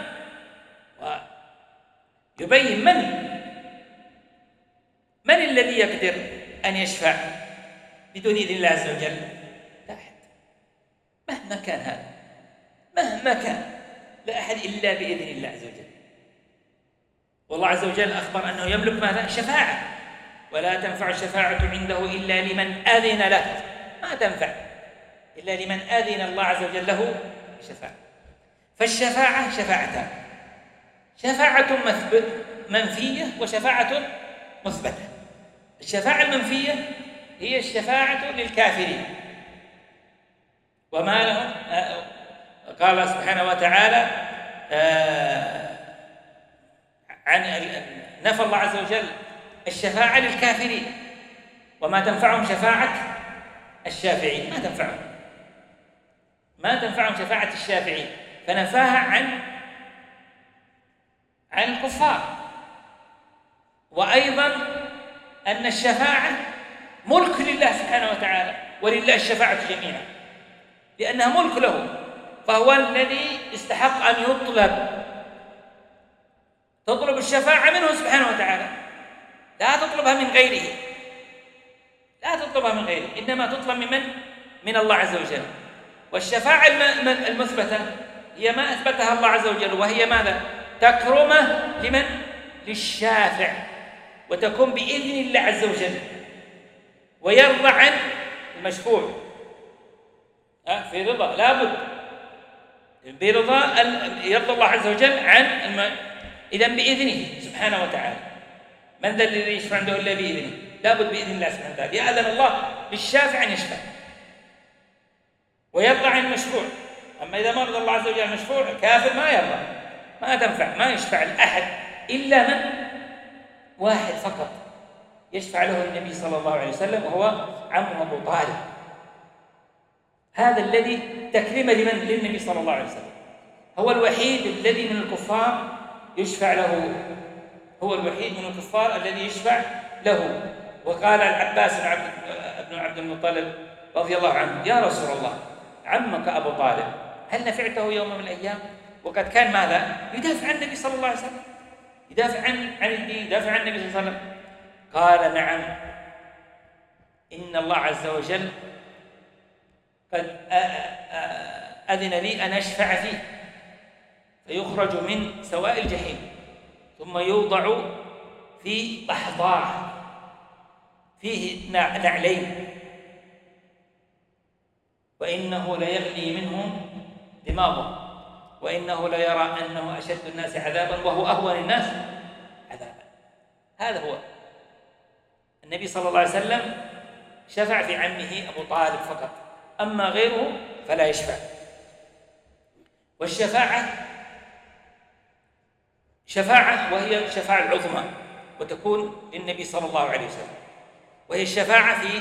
ويبين من الذي يقدر أن يشفع بدون إذن الله عز وجل؟ لا أحد، مهما كان هذا، مهما كان، لا أحد إلا بإذن الله عز وجل. والله عز وجل أخبر أنه يملك ماذا؟ شفاعة، ولا تنفع الشفاعة عنده إلا لمن أذن له، ما تنفع إلا لمن أذن الله عز وجل له الشفاعة. فالشفاعة شفاعتان، شفاعة منفية وشفاعة مثبتة. الشفاعة المنفية هي الشفاعة للكافرين، وما لهم، قال سبحانه وتعالى نفى الله عز وجل الشفاعة للكافرين، وما تنفعهم شفاعة الشافعين، ما تنفعهم شفاعة الشافعين، فنفاها عن الكفار. وأيضا أن الشفاعة ملك لله سبحانه وتعالى، ولله الشفاعة جميعا، لأنها ملك له، فهو الذي استحق أن تطلب الشفاعة منه سبحانه وتعالى، لا تطلبها من غيره، إنما تطلب من الله عز وجل. والشفاعة المثبتة هي ما أثبتها الله عز وجل، وهي ماذا؟ تكرمة للشافع، وتكون بإذن الله عز وجل، ويرضى عن المشفوع في رضا، لابد برضا يرضى الله عز وجل عن إذن بإذنه سبحانه وتعالى. من ذا الذي يشفع عنده إلا بإذنه، لابد بإذن الله سبحانه وتعالى، يأذن الله للشافع أن يشفع، ويرضى عن المشفوع أما إذا مرض الله عز وجل مشفوع، كافر ما يرضى، ما تنفع، ما يشفع لأحد إلا من واحد فقط يشفع له النبي صلى الله عليه وسلم، وهو عمه أبو طالب. هذا الذي تكريما للنبي صلى الله عليه وسلم، هو الوحيد الذي من الكفار يشفع له، هو الوحيد من الكفار الذي يشفع له. وقال العباس بن عبد المطلب رضي الله عنه: يا رسول الله، عمك أبو طالب هل نفعته يوم من الأيام؟ وقد كان ماذا؟ يدافع عن النبي صلى الله عليه وسلم، يدافع عن الدين، يدافع عن النبي صلى الله عليه وسلم. قال: نعم، إن الله عز وجل قد أذن لي أن أشفع فيه، فيخرج من سواء الجحيم ثم يوضع في ضحضاح فيه نعلين، وإنه ليغلي منه دماغه، وإنه ليرى أنه أشد الناس عذابا وهو أهون الناس عذابا. هذا هو النبي صلى الله عليه وسلم، شفع في عمه أبو طالب فقط، أما غيره فلا يشفع. والشفاعة شفاعة، وهي الشفاعة العظمى، وتكون للنبي صلى الله عليه وسلم، وهي الشفاعة في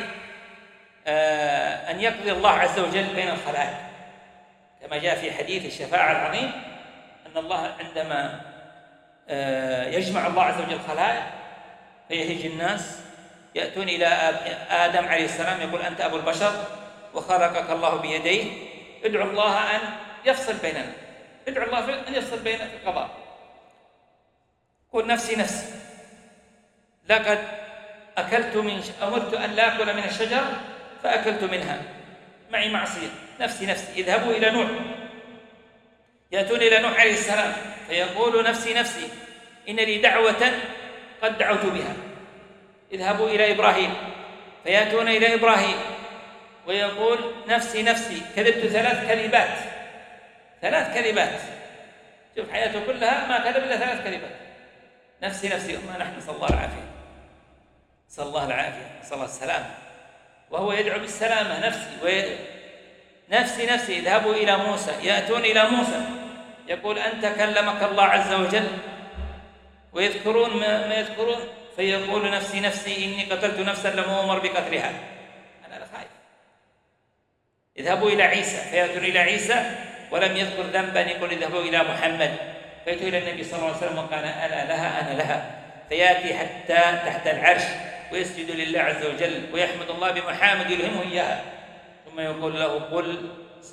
أن يقضي الله عز وجل بين الخلائق، كما جاء في حديث الشفاعة العظيم أن الله عندما يجمع الله عز وجل الخلائق فيهج الناس يأتون إلى آدم عليه السلام، يقول: أنت أبو البشر وخلقك الله بيديه، ادعو الله أن يفصل بيننا، ادعو الله أن يفصل بين القضاء. قل: نفسي نفسي، لقد أمرت أن لا أكل من الشجر فأكلت منها، معي معصية، نفسي نفسي. اذهبوا إلى نوح، يأتون إلى نوح عليه السلام فيقول: نفسي نفسي، إن لي دعوة قد دعوت بها. اذهبوا إلى إبراهيم فيأتون إلى إبراهيم ويقول: نفسي نفسي، كذبت 3 كذبات، 3 كذبات، شوف حياته كلها ما كذب إلا 3 كذبات، نفسي نفسي. وما نحن نسأل الله العافية، نسأل الله العافية، نسأل الله السلامة، وهو يدعو بالسلامة. نفسي نفسي. اذهبوا إلى موسى، يأتون إلى موسى يقول: أنت كلمك الله عز وجل، ويذكرون ما يذكرون، فيقول: نفسي نفسي، إني قتلت نفسا لم أؤمر بقتلها، أنا خايف. اذهبوا إلى عيسى، فيأتون إلى عيسى ولم يذكر ذنبا، يقول: اذهبوا إلى محمد، فيأتوا إلى النبي صلى الله عليه وسلم وقال: أنا لها أنا لها، فيأتي حتى تحت العرش ويسجد لله عز وجل ويحمد الله بمحامد يلهمه إياها، ثم يقول له: قل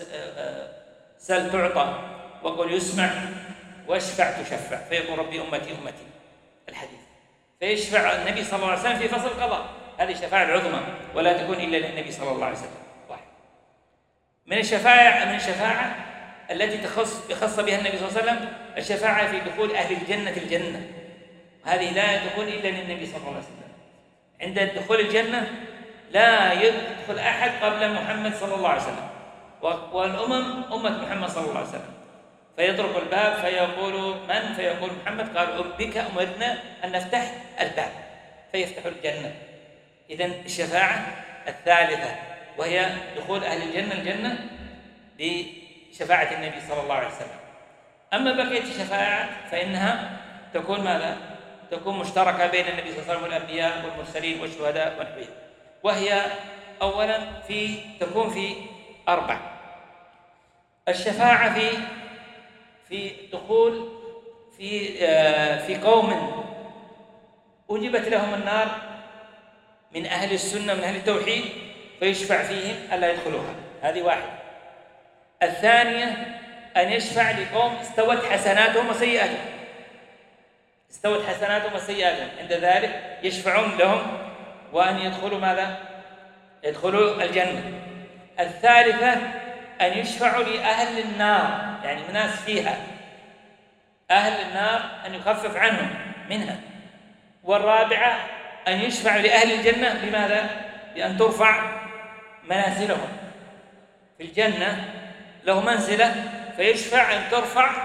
سل تعطى، وقل يسمع، واشفع تشفع، فيقول: ربي أمتي أمتي، الحديث. فيشفع النبي صلى الله عليه وسلم في فصل القضاء، هذه الشفاعة العظمى، ولا تكون إلا للنبي صلى الله عليه وسلم. واحد من الشفاعة التي يخص بها النبي صلى الله عليه وسلم، الشفاعة في دخول أهل الجنة الجنة، هذه لا تكون إلا للنبي صلى الله عليه وسلم. عند دخول الجنة لا يدخل أحد قبل محمد صلى الله عليه وسلم، والأمم أمة محمد صلى الله عليه وسلم، فيطرق الباب فيقول: من؟ فيقول: محمد. قال: بك أمرنا أن نفتح الباب، فيفتح الجنة. إذن الشفاعة الثالثة وهي دخول أهل الجنة بشفاعة النبي صلى الله عليه وسلم. أما بقية الشفاعات فإنها تكون ماذا؟ تكون مشتركة بين النبي صلى الله عليه وسلم والأنبياء والمرسلين والشهداء والنبيين، وهي أولا تكون في 4: الشفاعة في دخول في قوم أجبت لهم النار من أهل السنة من أهل التوحيد، فيشفع فيهم ألا يدخلوها، هذه واحدة. الثانية أن يشفع لقوم استوت حسناتهم وسيئاتهم، استوت حسناتهم وسيئاتهم، عند ذلك يشفعون لهم وأن يدخلوا ماذا؟ يدخلوا الجنة. الثالثة أن يشفعوا لأهل النار، يعني الناس فيها أهل النار أن يخفف عنهم منها. والرابعة أن يشفع لأهل الجنة بماذا؟ بأن ترفع منازلهم في الجنة، له منزلة فيشفع أن ترفع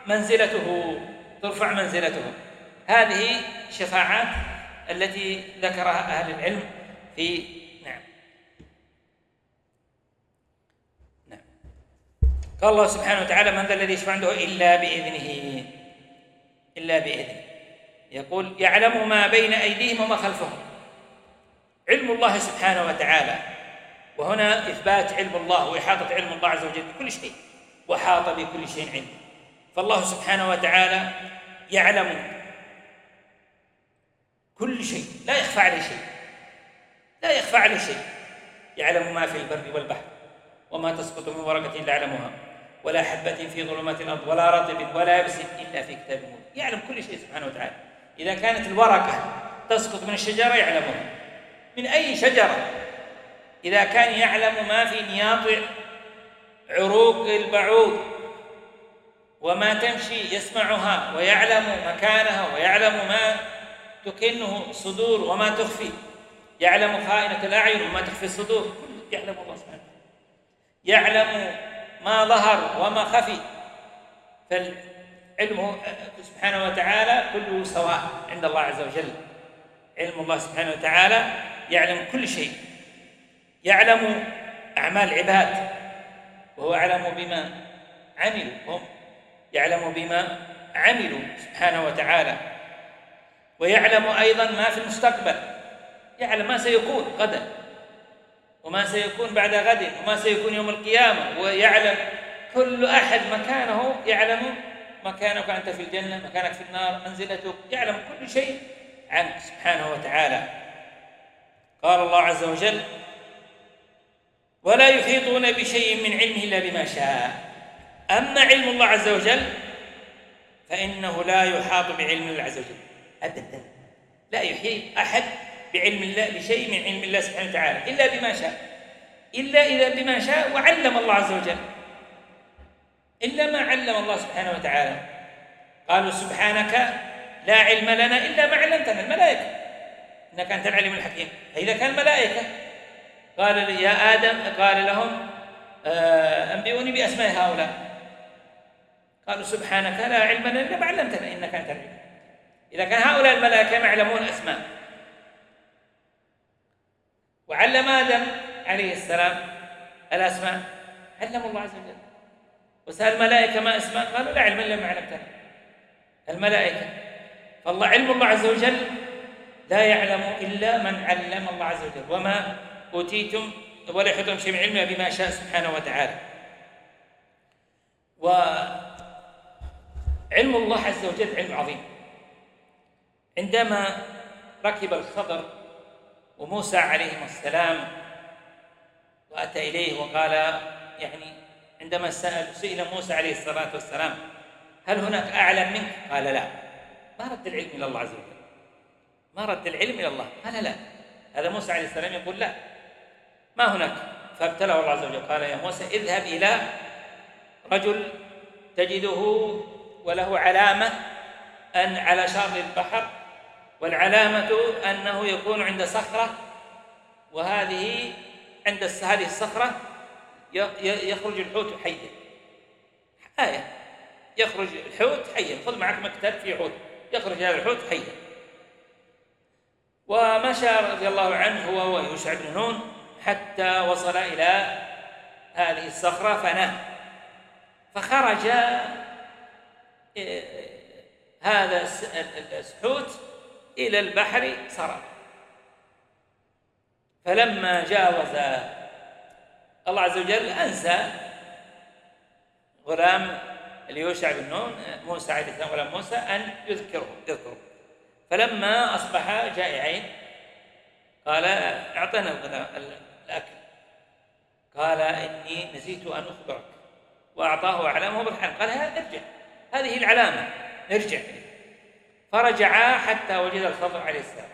منزلته. هذه الشفاعات التي ذكرها أهل العلم في قال الله سبحانه وتعالى: من ذا الذي يشفع عنده إلا بإذنه. إلا بإذنه. يقول: يعلم ما بين أيديهم وما خلفهم. علم الله سبحانه وتعالى، وهنا إثبات علم الله وإحاطة علم الله عز وجل بكل شيء، وحاط بكل شيء علم. فالله سبحانه وتعالى يعلم كل شيء، لا يخفى عليه شيء، لا يخفى عليه شيء. يعلم ما في البر والبحر، وما تسقط من ورقة إلا يعلمها، ولا حبة في ظلمات الأرض، ولا رطب ولا يابس إلا في كتاب مبين. يعلم كل شيء سبحانه وتعالى. إذا كانت الورقة تسقط من الشجرة يعلمها، من أي شجرة. إذا كان يعلم ما في نياط عروق البعوض وما تمشي يسمعها، ويعلم مكانها، ويعلم ما تكنه الصدور وما تخفي، يعلم خائنة الأعين وما تخفي الصدور، كله يعلم الله سبحانه وتعالى. يعلم ما ظهر وما خفي. فالعلم سبحانه وتعالى كله سواء عند الله عز وجل. علم الله سبحانه وتعالى يعلم كل شيء، يعلم أعمال العباد، وهو أعلم بما عملوا، هم يعلم بما عملوا سبحانه وتعالى. ويعلم أيضا ما في المستقبل، يعلم ما سيكون غدا، وما سيكون بعد غد، وما سيكون يوم القيامة. ويعلم كل أحد مكانه، يعلم مكانك أنت في الجنة، مكانك في النار، منزلتك، يعلم كل شيء عنك سبحانه وتعالى. قال الله عز وجل: ولا يحيطون بشيء من علمه إلا بما شاء. أما علم الله عز وجل فإنه لا يحاط بعلم الله عز وجل أبدا. لا يحيط أحد بعلم الله، بشيء من علم الله سبحانه وتعالى، إلا بما شاء، إلا إذا بما شاء وعلم الله عز وجل، إلا ما علم الله سبحانه وتعالى. قالوا: سبحانك لا علم لنا إلا ما علمتنا. الملائكة، إنك أنت العليم الحكيم. فإذا كان الملائكة قال يا آدم، قال لهم: أنبئوني بأسماء هؤلاء. قالوا: سبحانك لا علم لنا إلا ما علمتنا إنك أنت العليم. إذا كان هؤلاء الملائكة ما يعلمون الأسماء، وعلم آدم عليه السلام الأسماء، علم الله عز وجل. وسأل الملائكة ما أسماء، قالوا: لا علم إلا ما علمتنا. الملائكة. فالله علم الله عز وجل لا يعلم إلا من علم الله عز وجل. وما أوتيتم ولا يحيطون بشيء من علمه بما شاء سبحانه وتعالى. وعلم الله عز وجل علم عظيم. عندما ركب الخضر وموسى عليهما السلام وأتى إليه وقال، يعني عندما سئل موسى عليه الصلاة والسلام: هل هناك أعلم منك؟ قال: لا. ما رد العلم إلى الله عز وجل، ما رد العلم إلى الله، قال: لا. هذا موسى عليه السلام يقول: لا، ما هناك. فابتلاه الله عز وجل، قال: يا موسى اذهب إلى رجل تجده وله علامة أن على شاطئ البحر، والعلامة أنه يكون عند صخرة، وهذه عند هذه الصخرة يخرج الحوت حيا. آية: يخرج الحوت حيا، خذ معك مكتب فيه حوت، يخرج هذا الحوت حيا. ومشى رضي الله عنه هو ويوشع بن نون حتى وصل إلى هذه الصخرة فنام، فخرج هذا الحوت إلى البحر سرى. فلما جاوز الله عز وجل أنسى غلام اليوشع بن نون موسى عليه السلام، غلام موسى، أن يذكره. فلما أصبح جائعين قال: أعطنا الأكل. قال: إني نسيت أن أخبرك. وأعطاه علامه بالحلم. قال: ارجع، هذه العلامة، ارجع. فرجعا حتى وجد الخضر عليه السلام،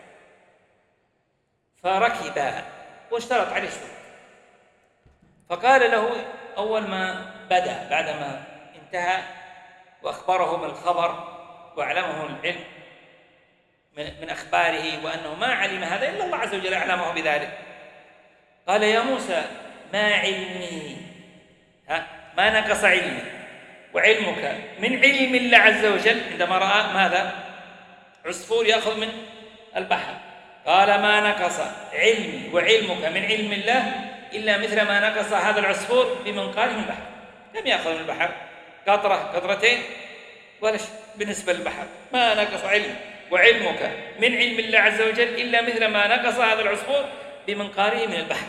فركبا واشترط عليه شروط. فقال له أول ما بدأ بعدما انتهى وأخبرهم الخبر وأعلمهم العلم من أخباره، وأنه ما علم هذا إلا الله عز وجل أعلمه بذلك، قال: يا موسى ما علمي، ما نقص علمي وعلمك من علم الله عز وجل. عندما رأى ماذا؟ عصفور يأخذ من البحر، قال: ما نقص علمي وعلمك من علم الله إلا مثل ما نقص هذا العصفور بمنقاره من البحر. كم يأخذ من البحر؟ قطرة قطرتين ولا شيء بالنسبة للبحر. ما نقص علم وعلمك من علم الله عز وجل إلا مثل ما نقص هذا العصفور بمنقاره من البحر.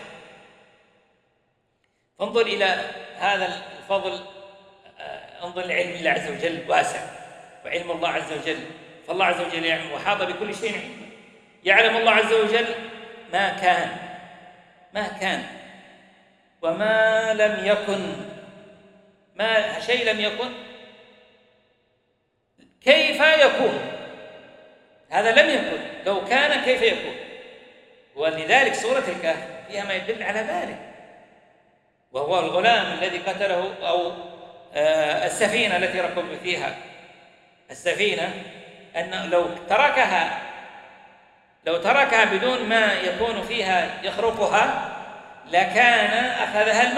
فانظر إلى هذا الفضل، انظر لعلم الله عز وجل واسع، وعلم الله عز وجل، فالله عز وجل يعلم وحاط بكل شيء علما. يعلم الله عز وجل ما كان وما لم يكن، ما شيء لم يكن كيف يكون، هذا لم يكن، لو كان كيف يكون. ولذلك سورة الكهف فيها ما يدل على ذلك، وهو الغلام الذي قتله، أو السفينة التي ركب فيها. السفينة أن لو تركها بدون ما يكون فيها يخرقها لكان أخذها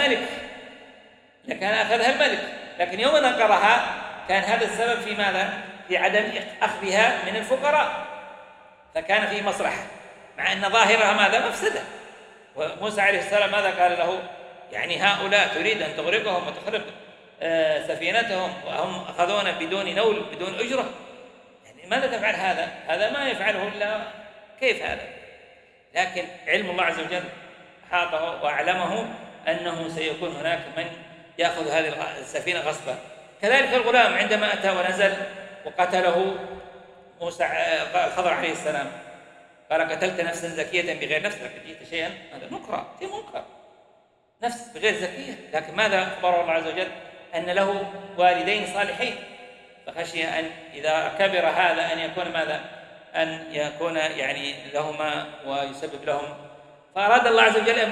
الملك، لكن يوم نقرها كان هذا السبب في ماذا؟ في عدم أخذها من الفقراء، فكان في مصلحة، مع أن ظاهرها ماذا؟ مفسدة. وموسى عليه السلام ماذا قال له؟ يعني هؤلاء تريد أن تغرقهم وتخرب سفينتهم وهم أخذون بدون نول بدون أجرة، يعني ماذا تفعل هذا ما يفعله إلا كيف هذا؟ لكن علم الله عز وجل حاطه وأعلمه أنه سيكون هناك من يأخذ هذه السفينة غصبا. كذلك الغلام عندما أتى ونزل وقتله موسى الخضر عليه السلام، قال قتلت نفسا زكية بغير نفس، لقد جئت شيئا هذا منكر نفس بغير زكية. لكن ماذا أخبره الله عز وجل؟ أن له والدين صالحين، فخشي أن إذا كبر هذا أن يكون ماذا؟ أن يكون يعني لهما ويسبب لهم، فأراد الله عز وجل أن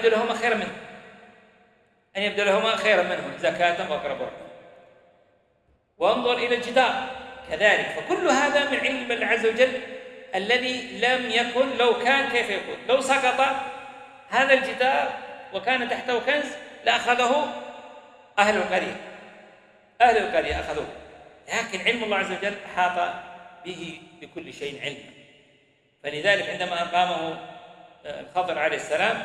يبدلهما خيرا منه زكاة وأقرب رحمة. وانظر إلى الجدار كذلك، فكل هذا من علم الله عز وجل الذي لم يكن، لو كان كيف يكون؟ لو سقط هذا الجدار وكان تحته كنز لأخذه أهل القرية أخذوه، لكن علم الله عز وجل أحاط به بكل شيء علما. فلذلك عندما أقامه الخضر عليه السلام،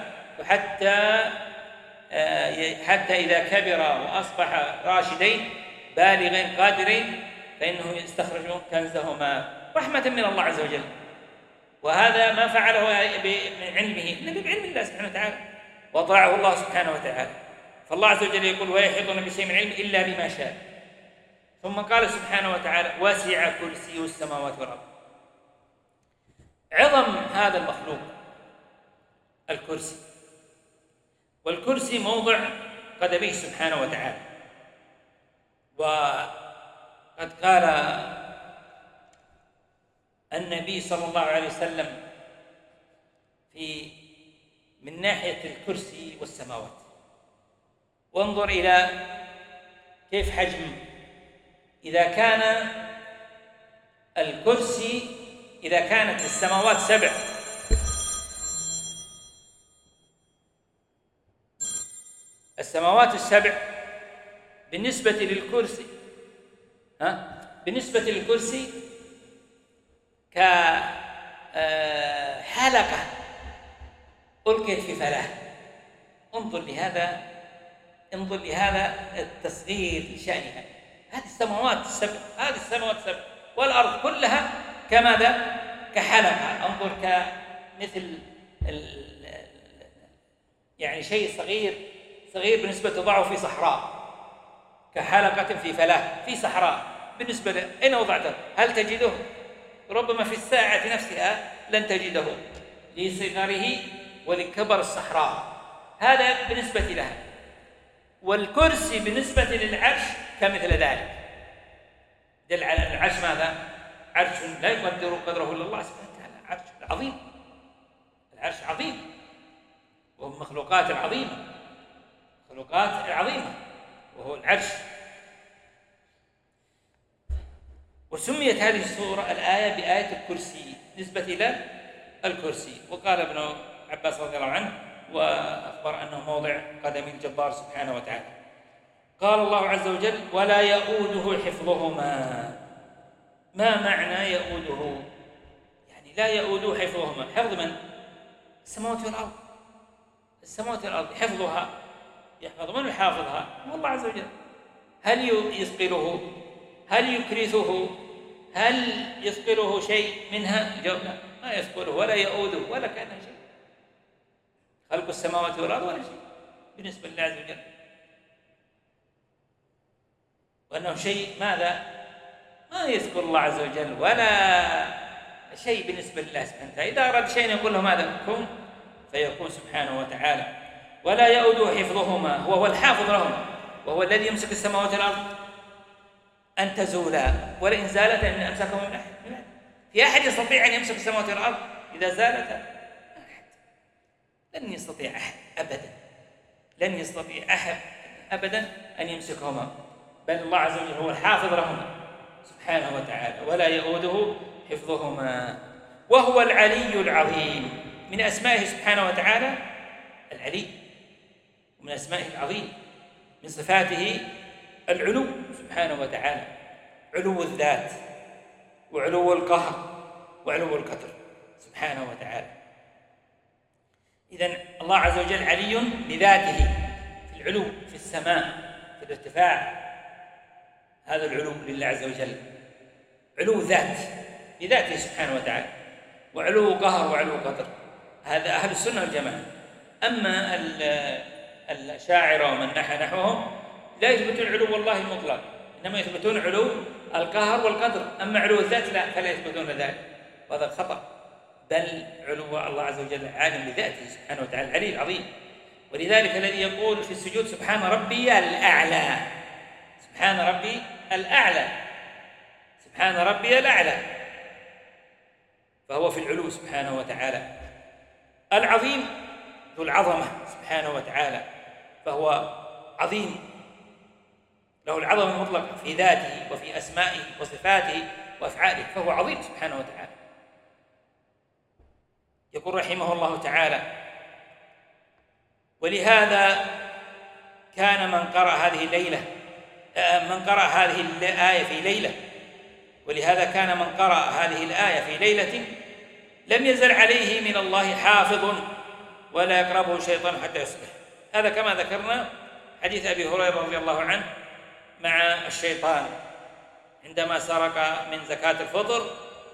حتى إذا كبر وأصبح راشدين بالغين قادرين فإنه يستخرج كنزهما رحمة من الله عز وجل. وهذا ما فعله من علمه إلا بعلم الله سبحانه وتعالى، وضعه الله سبحانه وتعالى. فالله عز وجل يقول ويحيطون بشيء من علم إلا بما شاء. ثم قال سبحانه وتعالى وسع كرسيه السماوات والأرض. عظم هذا المخلوق الكرسي، والكرسي موضع قدميه سبحانه وتعالى. وقد قال النبي صلى الله عليه وسلم من ناحية الكرسي والسماوات، وانظر إلى كيف حجم، إذا كان الكرسي، إذا كانت السماوات 7 السماوات ال7 بالنسبة للكرسي كحلقة ألقيت في فلاة. انظر لهذا التصغير لشأنها. هذه السماوات السبع والأرض كلها كماذا؟ كحلقة. انظر كمثل يعني شيء صغير بالنسبة تضعه في صحراء، كحلقة في فلاة في صحراء. بالنسبة له أين وضعته؟ هل تجده؟ ربما في الساعة نفسها لن تجده لصغره ولكبر الصحراء. هذا بالنسبة لها. والكرسي بالنسبة للعرش كمثل ذلك. دل على العرش ماذا؟ عرش لا يقدر قدره إلا الله سبحانه وتعالى، عرش عظيم. العرش عظيم وهو مخلوقات العظيمة وهو العرش. وسميت هذه السورة الآية بآية الكرسي نسبة إلى الكرسي. وقال ابن عباس رضي الله عنه وأخبر أنه موضع قدم الجبار سبحانه وتعالى. قال الله عز وجل ولا يؤوده حفظهما. ما معنى يؤوده؟ يعني لا يؤوده حفظهما. حفظ من؟ السماوات والأرض. حفظها يحفظ من يحافظها؟ هو الله عز وجل. هل يثقله؟ هل يكرثه؟ هل يثقله شيء منها؟ الجواب لا، ما يثقله ولا يؤوده ولا كأنه شيء. خلق السماوات والأرض ولا شيء بالنسبة لله عز وجل، وأنه شيء ماذا؟ ما يذكر الله عز وجل ولا شيء بالنسبة لله سبحانه وتعالى. إذا أراد شيء يقول له ماذا؟ كن فيكون سبحانه وتعالى. ولا يؤوده حفظهما، هو الحافظ لهما، وهو الذي يمسك السماوات والأرض أن تزولا، ولئن زالتا إن أمسكهما من أحد. في أحد يستطيع أن يمسك السماوات والأرض إذا زالتا؟ أحد، لن يستطيع أحد أبدا، لن يستطيع أحد أبدا أن يمسكهما، بل الله عز وجل هو الحافظ لهما سبحانه وتعالى. ولا يؤوده حفظهما وهو العلي العظيم. من أسمائه سبحانه وتعالى العلي، ومن أسمائه العظيم، من صفاته العلو سبحانه وتعالى، علو الذات وعلو القهر وعلو القدر سبحانه وتعالى. إذن الله عز وجل علي بذاته في العلو، في السماء، في الارتفاع، هذا العلو لله عز وجل، علو ذات بذاته سبحانه وتعالى، وعلو قهر وعلو قدر، هذا أهل السنة والجماعة. أما الأشاعرة ومن نحى نحوهم لا يثبتون علو الله المطلق، إنما يثبتون علو القهر والقدر، أما علو الذات لا، فلا يثبتون ذلك، وهذا خطأ. بل علو الله عز وجل عالم بذاته سبحانه وتعالى العلي العظيم. ولذلك الذي يقول في السجود سبحان ربي الأعلى، سبحان ربي الأعلى، سبحان ربي الأعلى، فهو في العلو سبحانه وتعالى. العظيم ذو العظمة سبحانه وتعالى، فهو عظيم، له العظمة المطلقة في ذاته وفي أسمائه وصفاته وأفعاله، فهو عظيم سبحانه وتعالى. يقول رحمه الله تعالى: ولهذا كان من قرأ هذه الآية في ليلة، ولهذا كان من قرأ هذه الآية في ليلة لم يزل عليه من الله حافظ ولا يقربه شيطان حتى يصبح. هذا كما ذكرنا حديث أبي هريرة رضي الله عنه مع الشيطان عندما سرق من زكاة الفطر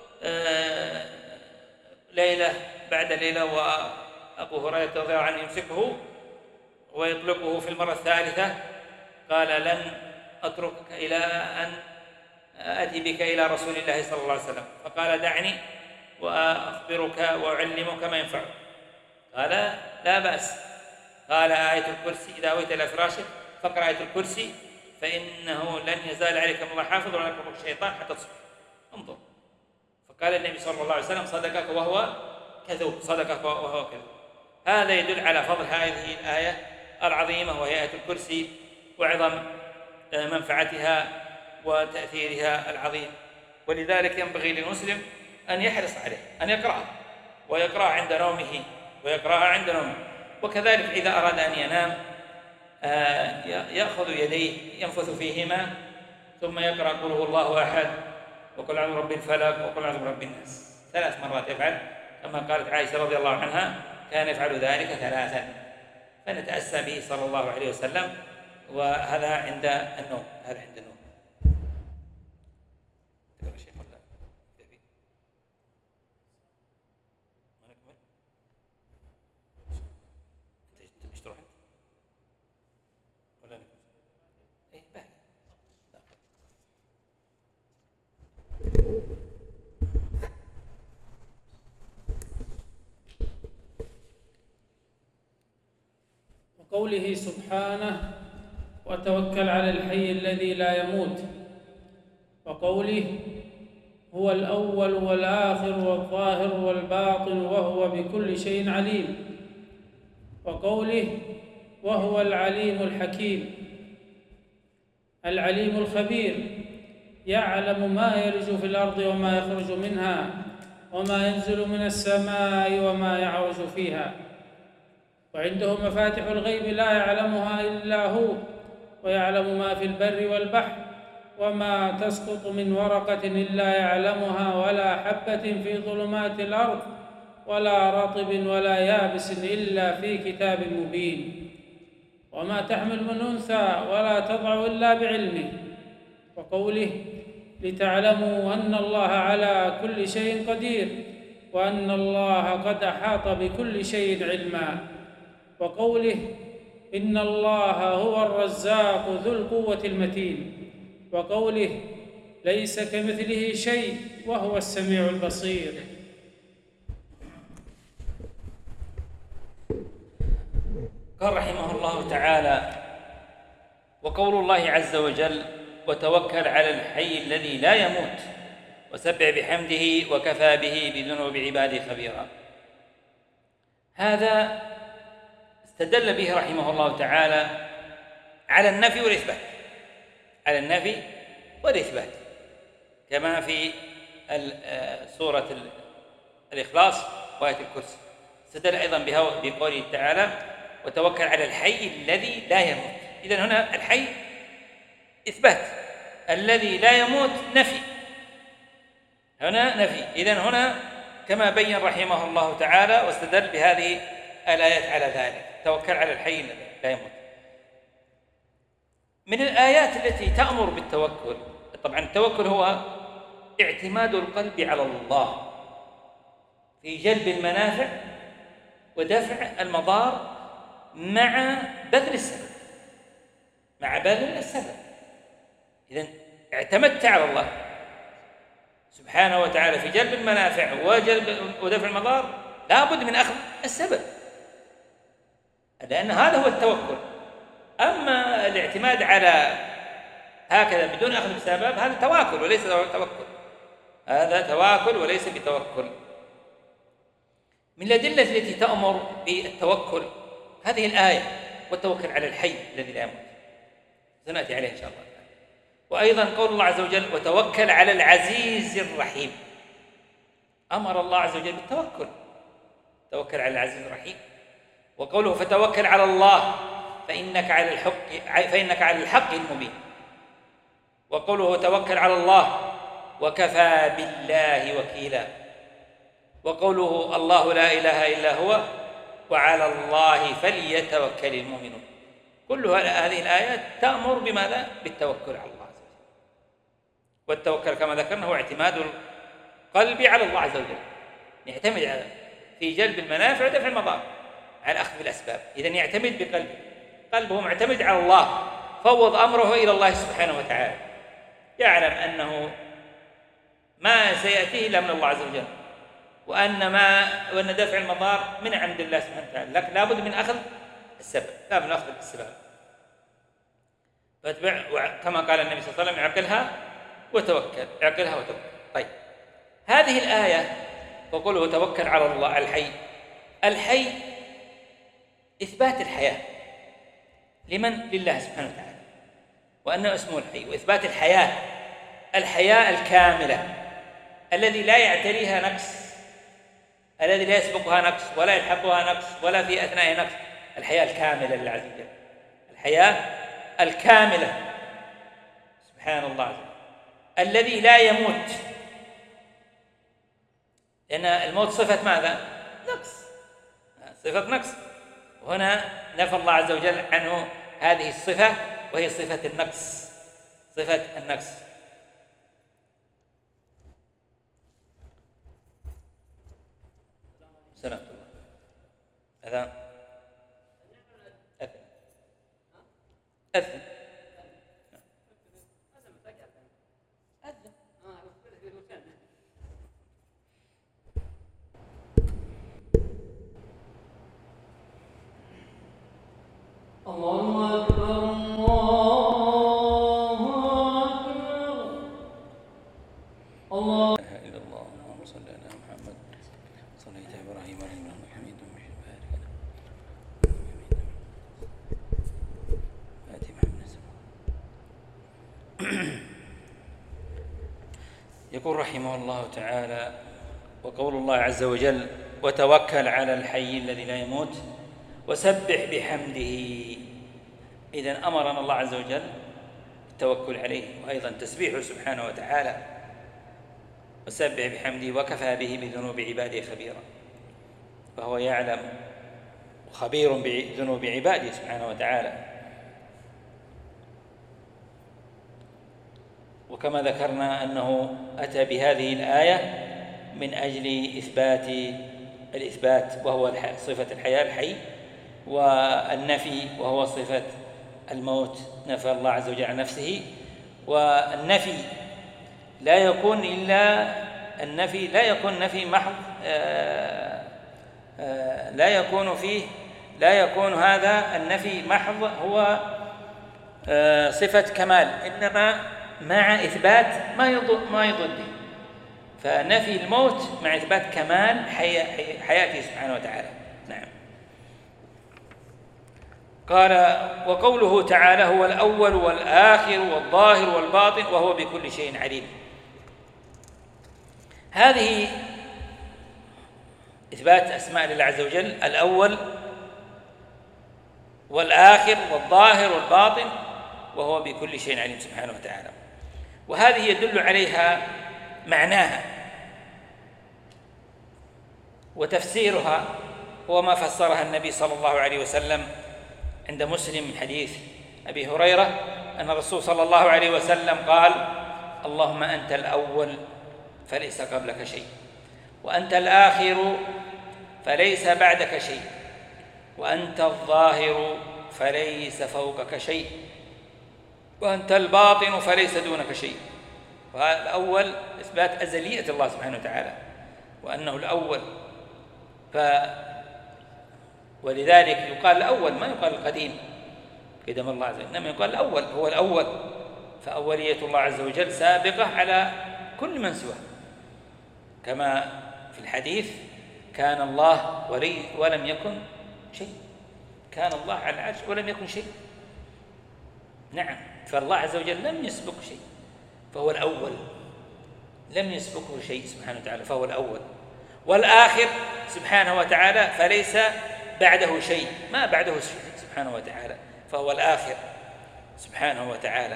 ليلة بعد ليلة، وأبو هريرة رضي الله عنه يمسكه ويطلقه في المرة الثالثة، قال: لن أتركك إلى أن أتي بك إلى رسول الله صلى الله عليه وسلم. فقال: دعني وأخبرك وأعلمك ما ينفعك. قال: لا بأس. قال: آية الكرسي، إذا أويت إلى فراشك فاقرأ آية الكرسي فإنه لن يزال عليك من الله حافظ ولا يقربك الشيطان حتى تصبح. انظر، فقال النبي صلى الله عليه وسلم: صدقك وهو كذوب، صدقك وهو كذوب. هذا يدل على فضل هذه الآية العظيمة وهي آية الكرسي، وعظم منفعتها وتأثيرها العظيم. ولذلك ينبغي للمسلم أن يحرص عليه أن يقرأها، ويقرأها عند نومه، ويقرأها عند نومه. وكذلك إذا أراد أن ينام يأخذ يديه ينفث فيهما، ثم يقرأ قل هو الله أحد، وقل أعوذ برب الفلق، وقل أعوذ برب الناس 3 مرات يفعل، كما قالت عائشة رضي الله عنها: كان يفعل ذلك 3، فنتأسى به صلى الله عليه وسلم. وهذا عند النوم، هذا عند النوم.
وقوله سبحانه: وتوكل على الحي الذي لا يموت. وقوله: هو الأول والآخر والظاهر والباطن وهو بكل شيء عليم. وقوله: وهو العليم الحكيم، العليم الخبير، يعلم ما يلج في الأرض وما يخرج منها وما ينزل من السماء وما يعرج فيها، وعنده مفاتح الغيب لا يعلمها إلا هو، ويعلم ما في البر والبحر، وما تسقط من ورقة إلا يعلمها، ولا حبة في ظلمات الأرض، ولا رطب ولا يابس إلا في كتاب مبين. وما تحمل من أنثى ولا تضع إلا بعلمه. وقوله لتعلموا أن الله على كل شيء قدير وأن الله قد أحاط بكل شيء علما. وقوله إن الله هو الرزاق ذو القوة المتين. وقوله ليس كمثله شيء وهو السميع البصير.
قال رحمه الله تعالى: وقول الله عز وجل: وتوكل على الحي الذي لا يموت وسبح بحمده وكفى به بذنوب عباده خبيرا. هذا استدل به رحمه الله تعالى على النفي والإثبات، على النفي والإثبات، كما في سورة الإخلاص وآية الكرسي. استدل أيضا بها بقوله تعالى: وتوكل على الحي الذي لا يموت. إذن هنا الحي إثبات، الذي لا يموت نفي، هنا نفي. إذن هنا كما بين رحمه الله تعالى واستدل بهذه الآيات على ذلك، توكل على الحي الذي لا يموت. من الآيات التي تأمر بالتوكل، طبعا التوكل هو اعتماد القلب على الله في جلب المنافع ودفع المضار مع بذل السبب، مع بذل السبب. إذن اعتمدت على الله سبحانه وتعالى في جلب المنافع وجلب ودفع المضار، لا بد من أخذ السبب، لأن هذا هو التوكل. أما الاعتماد على هكذا بدون أخذ السبب هذا تواكل وليس توكل، هذا تواكل وليس بتوكل. من الأدلة التي تأمر بالتوكل هذه الآية: والتوكل على الحي الذي لا يموت، سنأتي عليه إن شاء الله. وأيضا قول الله عز وجل: وتوكل على العزيز الرحيم. أمر الله عز وجل بالتوكل، توكل على العزيز الرحيم. وقوله: فتوكل على الله فإنك على الحق المبين. وقوله: توكل على الله وكفى بالله وكيلا. وقوله: الله لا إله إلا هو وعلى الله فليتوكل المؤمنون. كل هذه الآيات تأمر بماذا؟ بالتوكل على الله عز وجل. والتوكل كما ذكرنا هو اعتماد القلب على الله عز وجل، يعتمد على في جلب المنافع ودفع المضار على الأخذ بالأسباب. إذن يعتمد بقلبه، قلبه معتمد على الله، فوض أمره إلى الله سبحانه وتعالى، يعلم أنه ما سيأتيه إلا من الله عز وجل، وأن دفع المضار من عند الله سبحانه وتعالى، لكن لا بد من أخذ السبب، لا بد من أخذ السبب. فاتبع كما قال النبي صلى الله عليه وسلم: اعقلها وتوكل، اعقلها وتوكل. طيب، هذه الآية وقوله: توكل على الله على الحي. الحي إثبات الحياة لمن؟ لله سبحانه وتعالى، وأنه اسمه الحي، وإثبات الحياة الكاملة الذي لا يعتريها نقص، الذي لا يسبقها نقص ولا يلحقها نقص ولا في أثناء نقص، الحياة الكاملة لله عز وجل، الحياة الكاملة سبحان الله عز وجل، الذي لا يموت، لأن الموت صفة ماذا؟ نقص، صفة نقص، وهنا نفى الله عز وجل عنه هذه الصفة وهي صفة النقص، صفة النقص. سلام الله. أذان أذن
الله أكبر الله
لا إله إلا الله. اللهم صل على محمد صليت إبراهيم عليه إنك حميد مجيد. بارك يقول رحمه الله تعالى: وقول الله عز وجل: وتوكل على الحي الذي لا يموت وسبح بحمده. إذن أمرنا الله عز وجل بالتوكل عليه، وأيضا تسبيحه سبحانه وتعالى، وسبح بحمده وكفى به بذنوب عباده خبيرا، فهو يعلم خبير بذنوب عباده سبحانه وتعالى. وكما ذكرنا أنه أتى بهذه الآية من أجل إثبات الإثبات وهو صفة الحياة الحي، والنفي وهو صفة الموت نفى الله عز وجل عن نفسه. والنفي لا يكون إلا النفي، لا يكون نفي محض، لا يكون هذا النفي محض هو صفة كمال، إنما مع إثبات ما يضده. فنفي الموت مع إثبات كمال حياته سبحانه وتعالى. نعم. قال: وقوله تعالى: هو الأول والآخر والظاهر والباطن وهو بكل شيء عليم. هذه إثبات أسماء لله عز وجل: الأول والآخر والظاهر والباطن وهو بكل شيء عليم سبحانه وتعالى. وهذه يدل عليها معناها، وتفسيرها هو ما فسرها النبي صلى الله عليه وسلم عند مسلم من حديث أبي هريرة أن الرسول صلى الله عليه وسلم قال: اللهم أنت الأول فليس قبلك شيء، وأنت الآخر فليس بعدك شيء، وأنت الظاهر فليس فوقك شيء، وأنت الباطن فليس دونك شيء. وهذا الأول إثبات أزلية الله سبحانه وتعالى وأنه الأول، ولذلك يقال الأول، ما يقال القديم قدم الله عز وجل، إنما يقال الأول، هو الأول. فأولية الله عز وجل سابقة على كل من سواه، كما في الحديث: كان الله ولم يكن شيء، كان الله على العرش ولم يكن شيء. نعم، فالله عز وجل لم يسبق شيء فهو الأول، لم يسبقه شيء سبحانه وتعالى فهو الأول. والآخر سبحانه وتعالى فليس بعده شيء، ما بعده شيء سبحانه وتعالى فهو الآخر سبحانه وتعالى.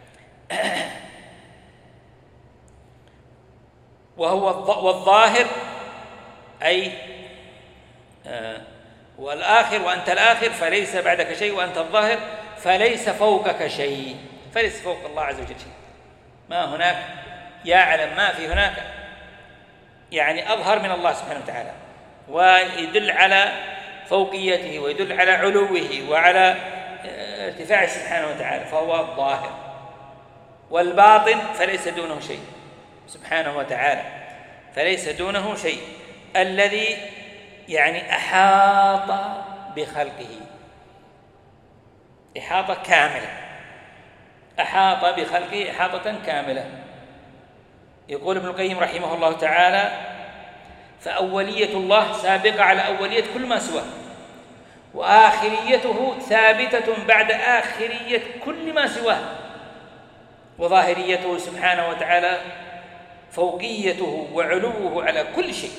والظاهر أي والآخر، وأنت الآخر فليس بعدك شيء، وأنت الظاهر فليس فوقك شيء، فليس فوق الله عز وجل شيء. ما هناك يعلم ما في هناك، يعني أظهر من الله سبحانه وتعالى، ويدل على فوقيته ويدل على علوه وعلى ارتفاعه سبحانه وتعالى فهو الظاهر. والباطن فليس دونه شيء سبحانه وتعالى، فليس دونه شيء، الذي يعني أحاط بخلقه إحاطة كاملة، أحاط بخلقه إحاطة كاملة. يقول ابن القيم رحمه الله تعالى: فأولية الله سابقة على أولية كل ما سواه، وآخريته ثابتة بعد آخرية كل ما سواه، وظاهريته سبحانه وتعالى فوقيته وعلوه على كل شيء،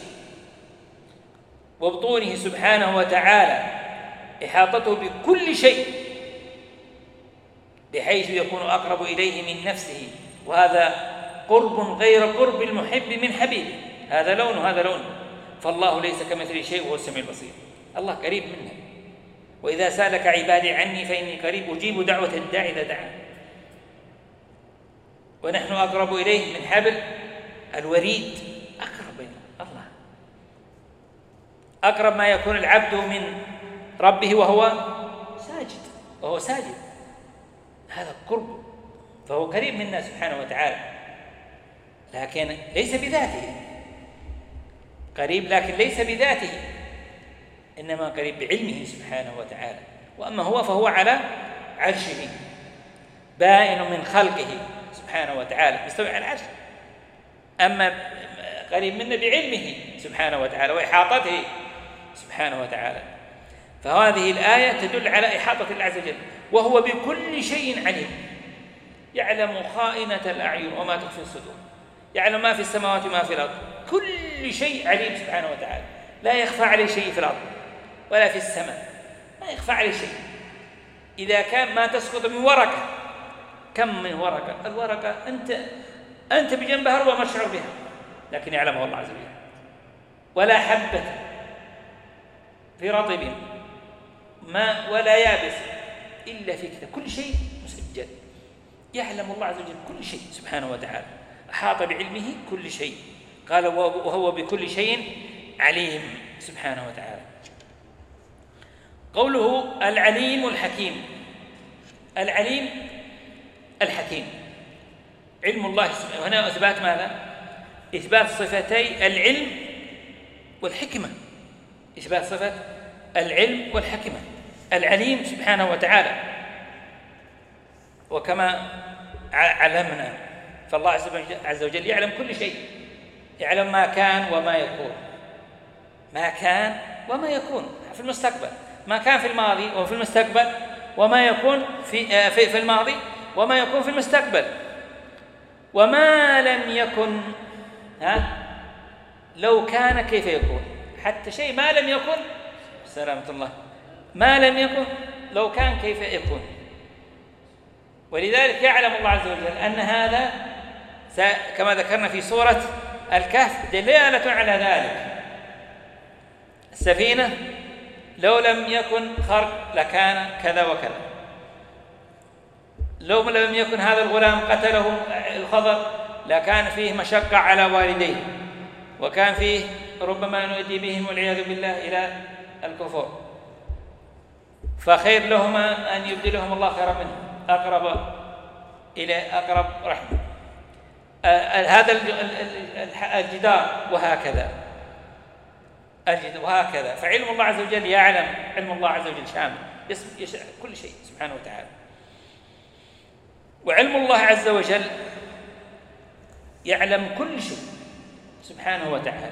وبطونه سبحانه وتعالى إحاطته بكل شيء بحيث يكون أقرب إليه من نفسه، وهذا قرب غير قرب المحب من حبيبه، هذا لون وهذا لون. فالله ليس كمثله شيء وهو السميع البصير، الله قريب منا. وإذا سألك عبادي عني فإني قريب أجيب دعوة الداعي إذا دعان. ونحن أقرب إليه من حبل الوريد، أقرب إليه الله، أقرب ما يكون العبد من ربه وهو ساجد، هذا القرب، فهو قريب منا سبحانه وتعالى، لكن ليس بذاته، قريب لكن ليس بذاته، إنما قريب بعلمه سبحانه وتعالى. وأما هو فهو على عرشه بائن من خلقه سبحانه وتعالى، مستوي على العرش. أما قريب منا بعلمه سبحانه وتعالى وإحاطته سبحانه وتعالى. فهذه الآية تدل على إحاطة الله عز وجل، وهو بكل شيء عليم، يعلم خائنة الأعين وما تخفي الصدور، يعلم ما في السماوات وما في الأرض، كل شيء عليم سبحانه وتعالى، لا يخفى عليه شيء في الأرض ولا في السماء، ما يخفى عليه شيء. إذا كان ما تسقط من ورقة، كم من ورقة، الورقة أنت بجنبها ربما تشعر بها، لكن يعلمها الله عز وجل. ولا حبة في رطب ماء ولا يابس إلا في كتاب، كل شيء مسجل. يعلم الله عز وجل كل شيء سبحانه وتعالى، أحاط بعلمه كل شيء. قال وهو بكل شيء عليم سبحانه وتعالى. قوله العليم الحكيم، العليم الحكيم، علم الله سبحانه. هنا إثبات ماذا؟ إثبات صفتي العلم والحكمة، إثبات صفة العلم والحكمة. العليم سبحانه وتعالى، وكما علمنا فالله عز وجل يعلم كل شيء، يعلم ما كان وما يكون، ما كان وما يكون في المستقبل، ما كان في الماضي وفي المستقبل، وما يكون في الماضي وما يكون في المستقبل. وما لم يكن لو كان كيف يكون، حتى شيء ما لم يكن، سلامة الله، ما لم يكن لو كان كيف يكون. ولذلك يعلم الله عز وجل أن هذا كما ذكرنا في سورة الكهف دلالة على ذلك. السفينة لو لم يكن خرق لكان كذا وكذا، لو لم يكن هذا الغلام قتله الخضر لكان فيه مشقة على والديه، وكان فيه ربما نؤدي بهم والعياذ بالله إلى الكفر، فخير لهما أن يبدلهم الله خيرا منه، أقرب إلى أقرب رحمة. هذا الجدار وهكذا وهكذا. فعلم الله عز وجل يعلم، علم الله عز وجل شامل يشمل كل شيء سبحانه وتعالى. وعلم الله عز وجل يعلم كل شيء سبحانه وتعالى.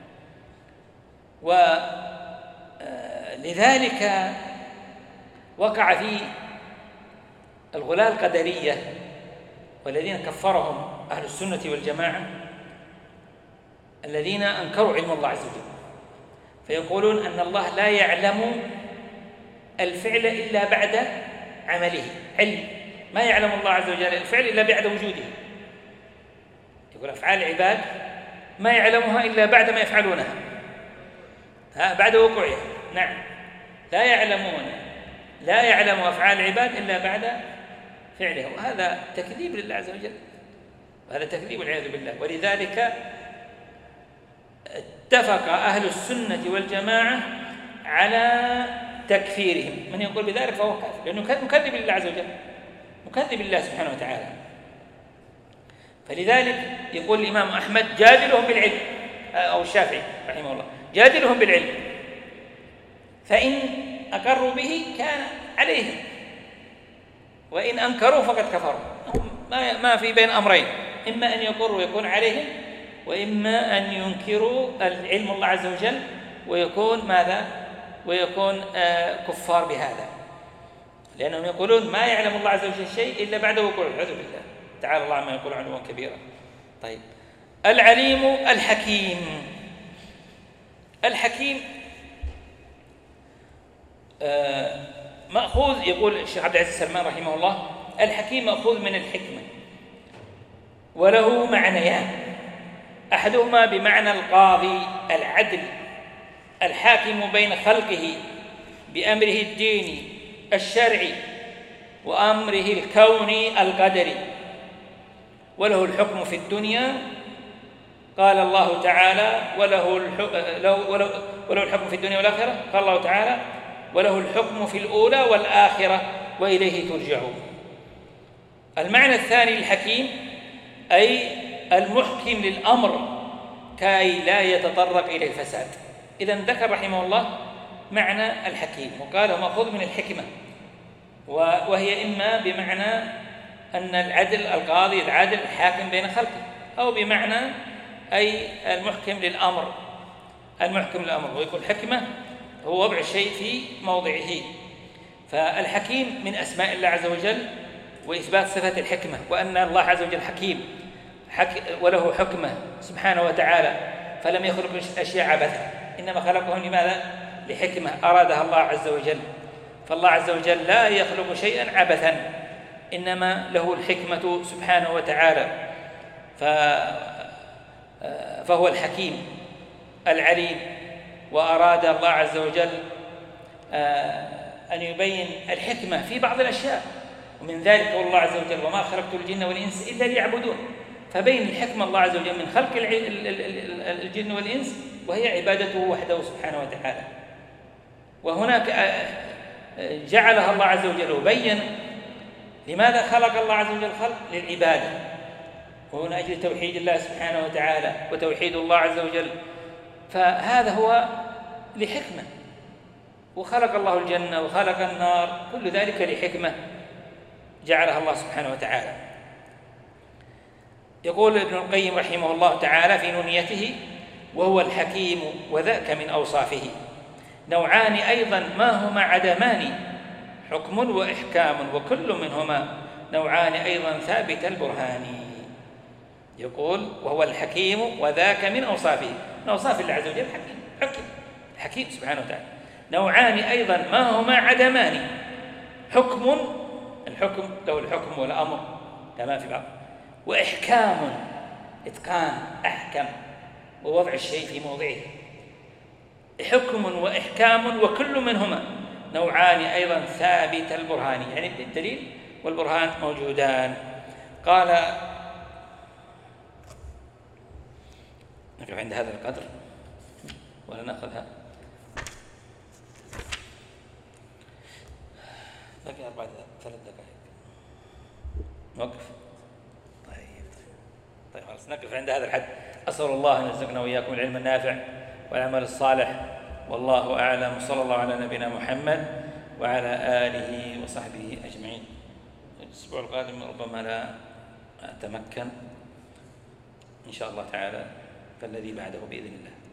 ولذلك وقع في الغلاة القدرية والذين كفرهم أهل السنة والجماعة الذين أنكروا علم الله عز وجل، فيقولون أن الله لا يعلم الفعل إلا بعد عمله. علم ما يعلم الله عز وجل الفعل إلا بعد وجوده. يقول أفعال العباد ما يعلمها إلا بعد ما يفعلونها، بعد وقوعها. نعم، لا يعلم أفعال العباد إلا بعد فعلها، وهذا تكذيب لله عز وجل، وهذا تكذيب والعياذ بالله. ولذلك اتفق أهل السنة والجماعة على تكفيرهم. من يقول بذلك فهو كافر، لأنه مكذب لله عز وجل، مكذب لله سبحانه وتعالى. فلذلك يقول الإمام أحمد جادلهم بالعلم، أو الشافعي رحمه الله جادلهم بالعلم، فإن أقروا به كان عليهم، وإن أنكروا فقد كفروا. ما في بين أمرين، إما أن يقروا ويكون عليهم، وإما أن ينكروا علم الله عز وجل ويكون ماذا؟ ويكون كفار بهذا، لأنهم يقولون ما يعلم الله عز وجل شيء إلا بعد وقوعه، والعياذ بالله تعالى الله عما يقول علوا كبيرا. طيب، العليم الحكيم. الحكيم مأخوذ، يقول الشيخ عبد العزيز السلمان رحمه الله، الحكيم مأخوذ من الحكمة، وله معنيان: أحدهما بمعنى القاضي العدل الحاكم بين خلقه بأمره الديني الشرعي وأمره الكوني القدري، وله الحكم في الدنيا. قال الله تعالى: وله الحكم في الدنيا والآخرة. قال الله تعالى: وله الحكم في الأولى والآخرة وإليه ترجعون. المعنى الثاني للحكيم أي المحكم للأمر كي لا يتطرق إلى الفساد. إذن ذكر رحمه الله معنى الحكيم، وقال مأخوذ من الحكمة، وهي إما بمعنى أن العدل القاضي العادل الحاكم بين خلقه، أو بمعنى أي المحكم للأمر، المحكم للأمر. ويقول الحكمة هو وضع الشيء في موضعه. فالحكيم من أسماء الله عز وجل، وإثبات صفة الحكمة، وأن الله عز وجل حكيم وله حكمة سبحانه وتعالى، فلم يخلق الأشياء عبثا، إنما خلقهم لماذا؟ لحكمة أرادها الله عز وجل. فالله عز وجل لا يخلق شيئا عبثا، إنما له الحكمة سبحانه وتعالى. فهو الحكيم العليم. وأراد الله عز وجل أن يبين الحكمة في بعض الأشياء، ومن ذلك قول الله عز وجل وما خلقت الجن والإنس إلا ليعبدون، فبين الحكمة الله عز وجل من خلق الجن والإنس وهي عبادته وحده سبحانه وتعالى. وهناك جعلها الله عز وجل وبين لماذا خلق الله عز وجل الخلق للعبادة، وهو من أجل توحيد الله سبحانه وتعالى وتوحيد الله عز وجل، فهذا هو لحكمة. وخلق الله الجنة وخلق النار، كل ذلك لحكمة جعلها الله سبحانه وتعالى. يقول ابن القيم رحمه الله تعالى في نونيته: وهو الحكيم وذاك من أوصافه نوعان أيضا ما هما عدمان، حكم وإحكام، وكل منهما نوعان أيضا ثابت البرهان. يقول وهو الحكيم وذاك من أوصافه، من أوصاف الله عز وجل حكيم سبحانه وتعالى. نوعان أيضا ما هما عدمان، حكم، الحكم له الحكم والأمر كما في بعض، وإحكام، إتقان، أحكم ووضع الشيء في موضعه. حكم وإحكام وكل منهما نوعان أيضا ثابت البرهان، يعني الدليل والبرهان موجودان. قال نقف عند هذا القدر ولا نأخذها؟ بقي 3 دقائق نوقف. طيب خلاص نقف عند هذا الحد. أسأل الله أن يرزقنا وإياكم العلم النافع والعمل الصالح، والله أعلم. صلى الله على نبينا محمد وعلى آله وصحبه أجمعين. الأسبوع القادم ربما لا أتمكن إن شاء الله تعالى، فالذي بعده بإذن الله.